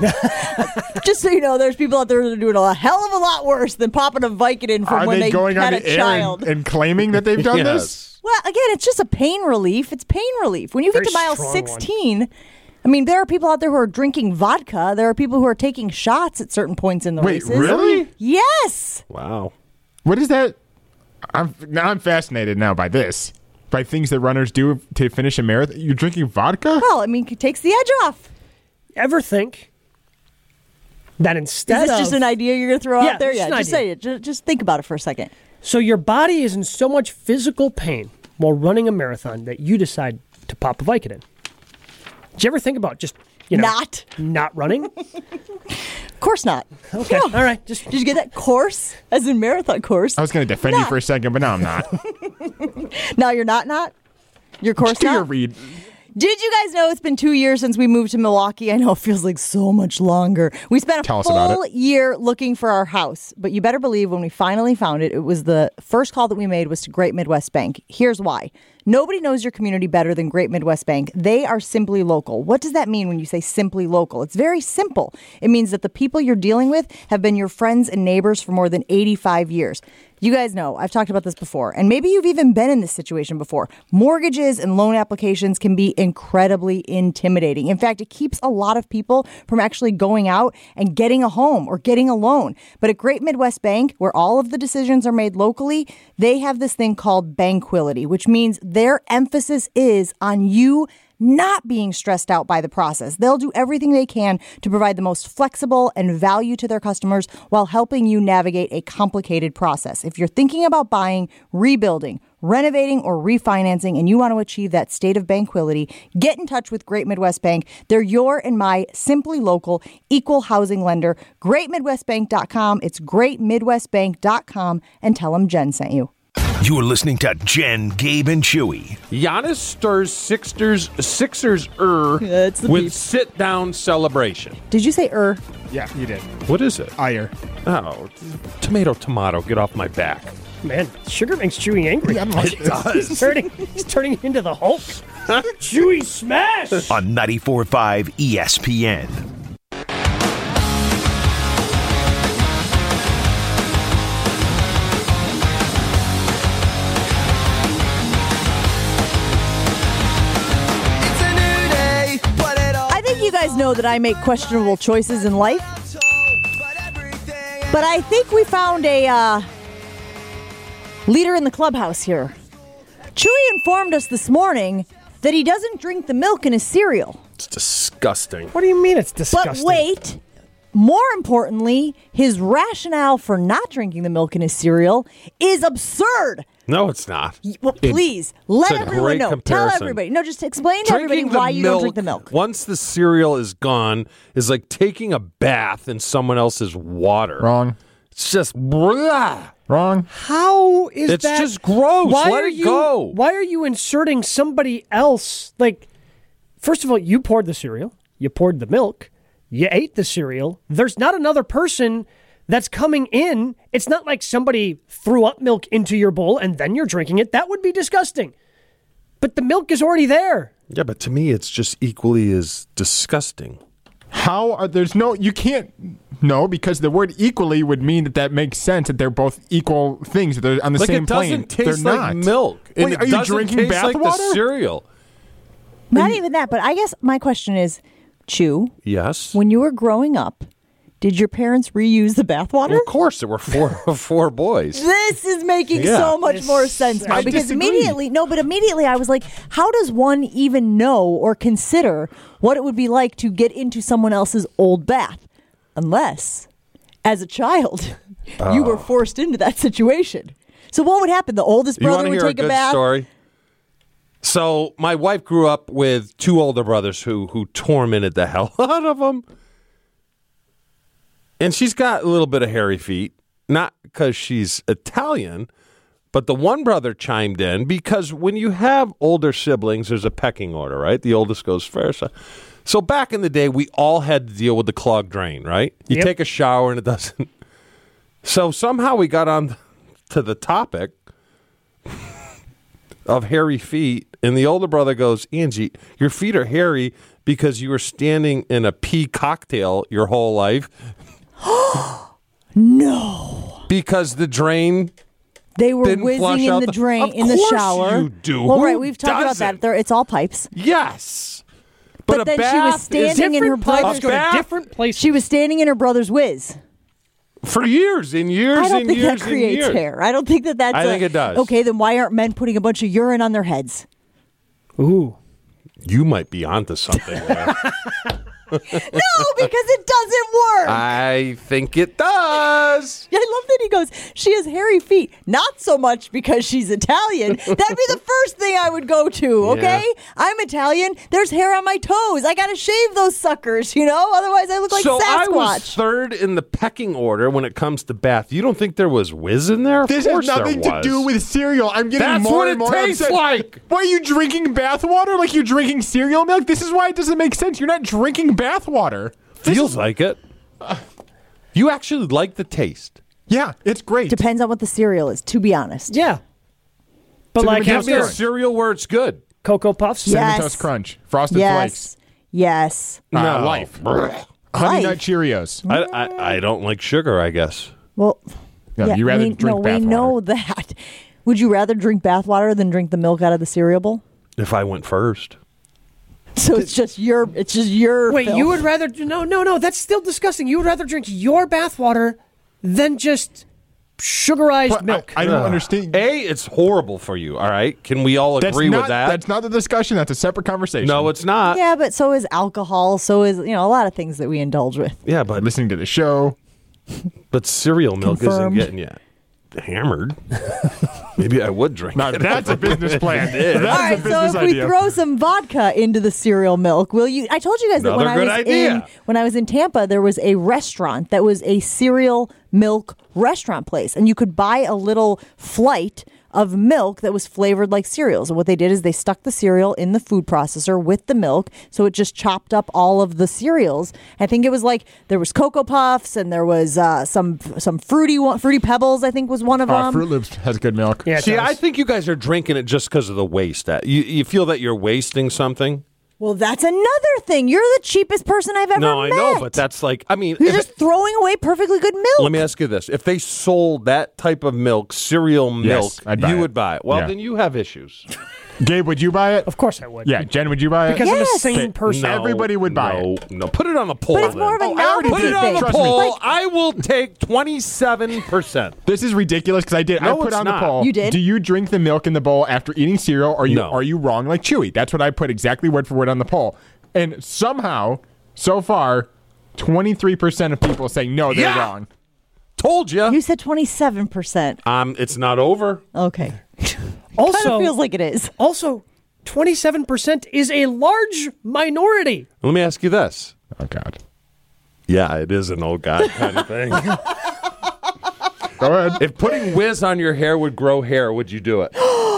Speaker 1: Just so you know, there's people out there that are doing a hell of a lot worse than popping a Vicodin from
Speaker 6: Are
Speaker 1: when
Speaker 6: they
Speaker 1: they,
Speaker 6: going
Speaker 1: had
Speaker 6: on
Speaker 1: a
Speaker 6: the air
Speaker 1: child.
Speaker 6: and, and claiming that they've done
Speaker 3: Yes.
Speaker 6: this?
Speaker 1: Well, again, it's just a pain relief. It's pain relief. When you
Speaker 7: Very
Speaker 1: get to mile
Speaker 7: strong
Speaker 1: sixteen, I mean, there are people out there who are drinking vodka. There are people who are taking shots at certain points in the
Speaker 6: Wait,
Speaker 1: races.
Speaker 6: really?
Speaker 1: Yes.
Speaker 3: Wow.
Speaker 6: What is that? I'm now I'm fascinated now by this. By things that runners do to finish a marathon. You're drinking vodka?
Speaker 1: Well, I mean, it takes the edge off.
Speaker 7: Ever think that
Speaker 1: Is
Speaker 7: instead
Speaker 1: this
Speaker 7: of...
Speaker 1: just an idea you're going to throw
Speaker 7: Yeah,
Speaker 1: out there?
Speaker 7: it's
Speaker 1: Yeah,
Speaker 7: an
Speaker 1: just
Speaker 7: idea.
Speaker 1: say it. Just, just think about it for a second.
Speaker 7: So your body is in so much physical pain while running a marathon that you decide to pop a Vicodin. Did you ever think about just, you know...
Speaker 1: Not.
Speaker 7: Not running?
Speaker 1: Of course not.
Speaker 7: Okay,
Speaker 1: No.
Speaker 7: all right. Just
Speaker 1: Did you get that course? As in marathon course.
Speaker 6: I was going to defend you
Speaker 1: Not.
Speaker 6: for a second, but now I'm not.
Speaker 1: Now you're not not? Your course
Speaker 6: Just do
Speaker 1: not?
Speaker 6: your read.
Speaker 1: Did you guys know it's been two years since we moved to Milwaukee? I know it feels like so much longer. We spent a
Speaker 6: Tell us about
Speaker 1: full
Speaker 6: it.
Speaker 1: year looking for our house, but you better believe when we finally found it, it was the first call that we made was to Great Midwest Bank. Here's why. Nobody knows your community better than Great Midwest Bank. They are simply local. What does that mean when you say simply local? It's very simple. It means that the people you're dealing with have been your friends and neighbors for more than eighty-five years. You guys know, I've talked about this before, and maybe you've even been in this situation before. Mortgages and loan applications can be incredibly intimidating. In fact, it keeps a lot of people from actually going out and getting a home or getting a loan. But at Great Midwest Bank, where all of the decisions are made locally, they have this thing called Banquility, which means their emphasis is on you not being stressed out by the process. They'll do everything they can to provide the most flexible and value to their customers while helping you navigate a complicated process. If you're thinking about buying, rebuilding, renovating, or refinancing, and you want to achieve that state of banquility, get in touch with Great Midwest Bank. They're your and my simply local equal housing lender. great midwest bank dot com. It's great midwest bank dot com, and tell them Jen sent you.
Speaker 2: You're listening to Jen, Gabe, and Chewy.
Speaker 3: Giannis stirs Sixers Sixers er
Speaker 1: That's the
Speaker 3: with
Speaker 1: beef.
Speaker 3: sit down celebration.
Speaker 1: Did you say er?
Speaker 6: Yeah, you did.
Speaker 3: What is it?
Speaker 6: Ire.
Speaker 3: Oh, tomato, tomato. Get off my back.
Speaker 7: Man, sugar makes Chewy angry.
Speaker 6: Yeah, I'm like,
Speaker 3: It does.
Speaker 7: He's turning, he's turning into the Hulk. Chewy smash!
Speaker 2: On ninety-four point five E S P N.
Speaker 1: I think you guys know that I make questionable choices in life. But I think we found a uh, leader in the clubhouse here. Chewy informed us this morning that he doesn't drink the milk in his cereal.
Speaker 3: It's disgusting.
Speaker 7: What do you mean it's disgusting?
Speaker 1: But wait, more importantly, his rationale for not drinking the milk in his cereal is absurd.
Speaker 3: No, it's not.
Speaker 1: Well, please, let
Speaker 3: it's a
Speaker 1: everyone
Speaker 3: great
Speaker 1: know.
Speaker 3: comparison.
Speaker 1: Tell everybody. No, just explain to
Speaker 3: Drinking
Speaker 1: everybody
Speaker 3: the
Speaker 1: why you
Speaker 3: milk,
Speaker 1: don't drink the milk.
Speaker 3: Once the cereal is gone, is like taking a bath in someone else's water.
Speaker 6: Wrong.
Speaker 3: It's just blah.
Speaker 6: Wrong.
Speaker 7: How is
Speaker 3: It's
Speaker 7: that?
Speaker 3: just gross.
Speaker 7: Why
Speaker 3: Let
Speaker 7: are
Speaker 3: it
Speaker 7: you,
Speaker 3: go.
Speaker 7: Why are you inserting somebody else? Like, first of all, you poured the cereal. You poured the milk. You ate the cereal. There's not another person that's coming in. It's not like somebody threw up milk into your bowl and then you're drinking it. That would be disgusting. But the milk is already there.
Speaker 3: Yeah, but to me, it's just equally as disgusting.
Speaker 6: How are there's no you can't no because the word equally would mean that that makes sense that they're both equal things that they're on the
Speaker 3: Like
Speaker 6: same
Speaker 3: it doesn't
Speaker 6: plane.
Speaker 3: taste
Speaker 6: they're
Speaker 3: like
Speaker 6: not.
Speaker 3: milk. And
Speaker 6: Wait,
Speaker 3: it
Speaker 6: are you
Speaker 3: doesn't
Speaker 6: drinking
Speaker 3: taste
Speaker 6: bath
Speaker 3: like
Speaker 6: water?
Speaker 3: the cereal.
Speaker 1: Not even that, but I guess my question is, Chew,
Speaker 3: Yes.
Speaker 1: when you were growing up, did your parents reuse the bathwater?
Speaker 3: Well, of course, there were four four boys.
Speaker 1: This is making
Speaker 3: Yeah.
Speaker 1: so much
Speaker 7: This-
Speaker 1: more sense now
Speaker 6: I
Speaker 1: because
Speaker 6: disagree.
Speaker 1: immediately, no, but immediately I was like, how does one even know or consider what it would be like to get into someone else's old bath? Unless, as a child, you were forced into that situation. So what would happen? The oldest
Speaker 3: You want
Speaker 1: brother
Speaker 3: to
Speaker 1: would
Speaker 3: hear a
Speaker 1: take a,
Speaker 3: good
Speaker 1: bath.
Speaker 3: story? So my wife grew up with two older brothers who who tormented the hell out of them. And she's got a little bit of hairy feet, not because she's Italian, but the one brother chimed in because when you have older siblings, there's a pecking order, right? The oldest goes first. So back in the day, we all had to deal with the clogged drain, right? You
Speaker 7: Yep.
Speaker 3: take a shower and it doesn't. So somehow we got on to the topic of hairy feet, and the older brother goes, Angie, your feet are hairy because you were standing in a pea cocktail your whole life.
Speaker 1: No.
Speaker 3: Because the drain
Speaker 1: They were
Speaker 3: didn't flush
Speaker 1: whizzing in
Speaker 3: out
Speaker 1: the
Speaker 3: the-
Speaker 1: drain
Speaker 3: Of
Speaker 1: in the
Speaker 3: course
Speaker 1: shower.
Speaker 3: you do.
Speaker 1: Well,
Speaker 3: Who
Speaker 1: right, we've talked about
Speaker 3: doesn't?
Speaker 1: that. There, it's all pipes.
Speaker 3: Yes.
Speaker 1: But,
Speaker 3: But, a
Speaker 1: then
Speaker 3: bath
Speaker 1: she was
Speaker 3: is
Speaker 1: standing in her
Speaker 7: Different pipes
Speaker 1: brother's.
Speaker 7: go to
Speaker 3: bath?
Speaker 7: different places.
Speaker 1: She was standing in her brother's whiz.
Speaker 3: for years and years
Speaker 1: I don't
Speaker 3: and
Speaker 1: think
Speaker 3: years
Speaker 1: that creates
Speaker 3: and years.
Speaker 1: hair. I don't think that that's.
Speaker 3: I
Speaker 1: a-
Speaker 3: think it does.
Speaker 1: Okay, then why aren't men putting a bunch of urine on their heads?
Speaker 7: Ooh.
Speaker 3: You might be onto something there.
Speaker 1: No, because it doesn't work.
Speaker 3: I think it does.
Speaker 1: I love that he goes, she has hairy feet. Not so much because she's Italian. That'd be the first thing I would go to, okay?
Speaker 3: Yeah.
Speaker 1: I'm Italian. There's hair on my toes. I got to shave those suckers, you know? Otherwise, I look like
Speaker 3: so I was
Speaker 1: Sasquatch.
Speaker 3: third in the pecking order when it comes to bath. You don't think there was whiz in there? Of
Speaker 6: This has
Speaker 3: course there
Speaker 6: nothing to
Speaker 3: was.
Speaker 6: do with cereal. I'm getting
Speaker 3: That's
Speaker 6: more
Speaker 3: what
Speaker 6: and
Speaker 3: it
Speaker 6: more
Speaker 3: tastes
Speaker 6: upset.
Speaker 3: like.
Speaker 6: Why are you drinking bath water like you're drinking cereal milk? This is why it doesn't make sense. You're not drinking bath water.
Speaker 3: Feels like it. You actually like the taste.
Speaker 6: Yeah, it's great.
Speaker 1: Depends on what the cereal is, to be honest.
Speaker 7: Yeah. But
Speaker 6: Cinnamon
Speaker 7: like
Speaker 6: Toast
Speaker 3: Give me a
Speaker 7: after
Speaker 3: cereal where it's good.
Speaker 7: Cocoa Puffs?
Speaker 1: Yeah.
Speaker 6: Cinnamon
Speaker 1: Yes.
Speaker 6: Toast Crunch, Frosted
Speaker 1: Yes. Yes.
Speaker 6: Flakes, uh,
Speaker 3: No.
Speaker 6: Life,
Speaker 1: Life.
Speaker 6: Honey Nut Cheerios.
Speaker 3: I, I, I don't like sugar, I guess.
Speaker 1: Well,
Speaker 6: No,
Speaker 1: yeah,
Speaker 6: you rather
Speaker 1: we,
Speaker 6: drink
Speaker 1: no,
Speaker 6: bath
Speaker 1: we
Speaker 6: water.
Speaker 1: know that. Would you rather drink bath water than drink the milk out of the cereal bowl?
Speaker 3: If I went first.
Speaker 1: So it's just your, it's just your.
Speaker 7: Wait,
Speaker 1: filth.
Speaker 7: you would rather no no no, that's still disgusting. You would rather drink your bathwater than just sugarized
Speaker 6: But
Speaker 7: milk.
Speaker 6: I, I don't understand.
Speaker 3: A, it's horrible for you, all right? Can we all
Speaker 6: That's
Speaker 3: agree
Speaker 6: not,
Speaker 3: with that?
Speaker 6: That's not the discussion. That's a separate conversation.
Speaker 3: No, it's not.
Speaker 1: Yeah, but so is alcohol. So is, you know, a lot of things that we indulge with.
Speaker 3: Yeah, but
Speaker 6: Listening to the show.
Speaker 3: but cereal milk
Speaker 1: Confirmed.
Speaker 3: isn't getting you hammered. Maybe I would drink
Speaker 6: Now,
Speaker 3: it.
Speaker 6: that's a business plan. That is
Speaker 1: All right,
Speaker 6: a
Speaker 1: so
Speaker 6: business
Speaker 1: if
Speaker 6: idea.
Speaker 1: we throw some vodka into the cereal milk, will you? I told you guys that when
Speaker 3: Another
Speaker 1: I
Speaker 3: good
Speaker 1: was
Speaker 3: idea.
Speaker 1: in when I was in Tampa, there was a restaurant that was a cereal milk restaurant place, and you could buy a little flight of milk that was flavored like cereals. And what they did is they stuck the cereal in the food processor with the milk, so it just chopped up all of the cereals. I think it was like there was Cocoa Puffs and there was uh, some some fruity one, fruity Pebbles. I think was one of
Speaker 6: Uh,
Speaker 1: them.
Speaker 6: Fruit Loops has good milk.
Speaker 7: Yeah, it
Speaker 3: See,
Speaker 7: does.
Speaker 3: I think you guys are drinking it just because of the waste. That you, you feel that you're wasting something.
Speaker 1: Well, that's another thing. You're the cheapest person I've ever
Speaker 3: No, I
Speaker 1: met.
Speaker 3: know, but that's like, I mean,
Speaker 1: You're
Speaker 3: if
Speaker 1: just
Speaker 3: it-
Speaker 1: throwing away perfectly good milk.
Speaker 3: let me ask you this: if they sold that type of milk, cereal milk,
Speaker 6: I'd buy
Speaker 3: you
Speaker 6: it.
Speaker 3: would buy it. Well,
Speaker 6: Yeah.
Speaker 3: then you have issues.
Speaker 6: Gabe, would you buy it?
Speaker 7: Of course I would.
Speaker 6: Yeah, Jen, would you buy it?
Speaker 7: Because I'm a
Speaker 1: Yes.
Speaker 7: sane
Speaker 6: Okay,
Speaker 7: person.
Speaker 6: no. Everybody would buy
Speaker 3: no, No, put it on the poll.
Speaker 1: But it's
Speaker 3: then.
Speaker 1: more of a
Speaker 6: Oh, I already
Speaker 3: Put
Speaker 1: novelty
Speaker 3: it
Speaker 6: did.
Speaker 3: on
Speaker 1: thing.
Speaker 3: the
Speaker 6: Trust me.
Speaker 3: poll.
Speaker 1: Like,
Speaker 3: I will take twenty-seven percent.
Speaker 6: This is ridiculous because I did.
Speaker 3: No,
Speaker 6: I put
Speaker 3: it's
Speaker 6: on
Speaker 3: not.
Speaker 6: the poll.
Speaker 1: You did?
Speaker 6: Do you drink the milk in the bowl after eating cereal, or are you
Speaker 3: No.
Speaker 6: are you wrong like Chewy? That's what I put exactly word for word on the poll. And somehow, so far, twenty-three percent of people say no, they're
Speaker 3: Yeah.
Speaker 6: wrong.
Speaker 3: Told you.
Speaker 1: You said twenty-seven percent.
Speaker 3: Um, it's not over.
Speaker 1: Okay.
Speaker 7: Also,
Speaker 1: Kind of feels like it is.
Speaker 7: also, twenty-seven percent is a large minority.
Speaker 3: Let me ask you this.
Speaker 6: Oh God.
Speaker 3: Yeah, it is an old guy kind of thing.
Speaker 6: Go ahead.
Speaker 3: If putting whiz on your hair would grow hair, would you do it?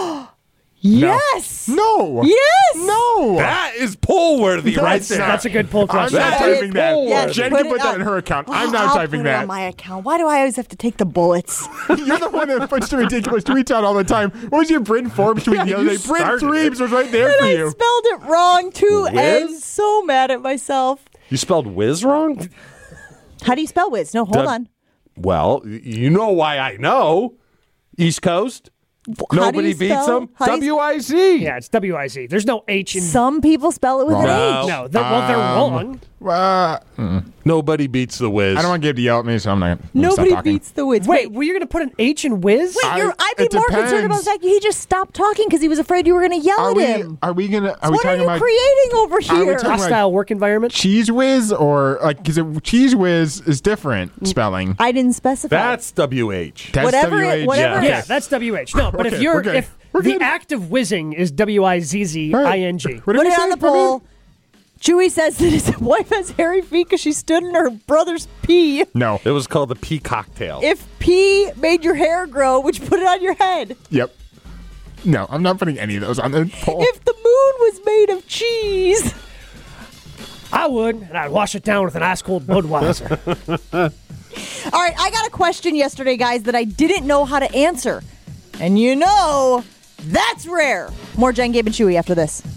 Speaker 1: Yes.
Speaker 6: No.
Speaker 1: Yes.
Speaker 6: No.
Speaker 3: That is poll worthy right
Speaker 6: That's
Speaker 3: there.
Speaker 6: not-
Speaker 7: That's a good poll
Speaker 6: I'm
Speaker 7: question.
Speaker 6: not
Speaker 3: That
Speaker 6: typing
Speaker 3: is
Speaker 6: that.
Speaker 3: forward.
Speaker 1: Yes,
Speaker 6: Jen
Speaker 1: put
Speaker 6: can
Speaker 1: it
Speaker 6: put that
Speaker 1: on-
Speaker 6: in her account.
Speaker 1: Well,
Speaker 6: I'm not
Speaker 1: I'll
Speaker 6: typing
Speaker 1: put it
Speaker 6: that.
Speaker 1: on my account. Why do I always have to take the bullets?
Speaker 6: You're the one that puts the ridiculous tweets out all the time. What was your Bryn Forbes tweet the other
Speaker 3: you
Speaker 6: day? Bryn
Speaker 3: started
Speaker 6: Threebs was right there
Speaker 1: And
Speaker 6: for
Speaker 1: I
Speaker 6: you.
Speaker 1: spelled it wrong. Two
Speaker 3: Whiz?
Speaker 1: N's. So mad at myself.
Speaker 3: You spelled whiz wrong?
Speaker 1: How do you spell whiz? No, hold
Speaker 3: Dub-
Speaker 1: on.
Speaker 3: Well, y- you know why I know. East Coast.
Speaker 1: How do
Speaker 3: Nobody
Speaker 1: you
Speaker 3: beats
Speaker 1: spell-
Speaker 3: them.
Speaker 1: how do you-
Speaker 3: W I Z.
Speaker 7: Yeah, it's W I Z. There's no H in.
Speaker 1: Some people spell it with an
Speaker 3: Wrong.
Speaker 1: H.
Speaker 7: No, they're, well, they're
Speaker 6: Um,
Speaker 7: wrong.
Speaker 6: Uh, mm.
Speaker 3: Nobody beats the whiz.
Speaker 6: I don't want Gabe to yell at me, so I'm not. I'm gonna stop
Speaker 1: Nobody
Speaker 6: talking.
Speaker 1: beats the whiz.
Speaker 7: Wait, well, you're going to put an H in whiz?
Speaker 1: Wait,
Speaker 6: I-
Speaker 1: you're, I'd be
Speaker 6: it
Speaker 1: more concerned about
Speaker 6: depends.
Speaker 1: the fact he just stopped talking because he was afraid you were going to yell
Speaker 6: Are
Speaker 1: at
Speaker 6: we?
Speaker 1: him.
Speaker 6: Are we gonna? Are
Speaker 1: So
Speaker 6: we
Speaker 1: what are
Speaker 6: talking
Speaker 1: you
Speaker 6: about
Speaker 1: creating over
Speaker 6: Are we
Speaker 1: here?
Speaker 6: talking about-
Speaker 7: Hostile work environment?
Speaker 6: Cheese Whiz or like? Because Cheese Whiz is different spelling.
Speaker 1: I didn't specify.
Speaker 3: That's W H.
Speaker 6: That's
Speaker 1: whatever it-
Speaker 6: W H.
Speaker 1: whatever
Speaker 3: Yeah.
Speaker 7: Yeah, that's W H. No, but
Speaker 6: Okay,
Speaker 7: if you're
Speaker 6: we're good.
Speaker 7: if
Speaker 6: We're
Speaker 7: the
Speaker 6: good.
Speaker 7: act of whizzing is W I Z Z I N G.
Speaker 6: What did
Speaker 1: Put
Speaker 6: we
Speaker 1: it
Speaker 6: say?
Speaker 1: on the
Speaker 6: What did we-
Speaker 1: poll. Chewy says that his wife has hairy feet because she stood in her brother's pee.
Speaker 6: No.
Speaker 3: It was called the pea cocktail.
Speaker 1: If pee made your hair grow, would you put it on your head?
Speaker 6: Yep. No, I'm not putting any of those on the poll.
Speaker 1: If the moon was made of cheese.
Speaker 7: I would, and I'd wash it down with an ice cold Budweiser.
Speaker 1: All right, I got a question yesterday, guys, that I didn't know how to answer. And you know, that's rare. More Jen, Gabe, and Chewy after this.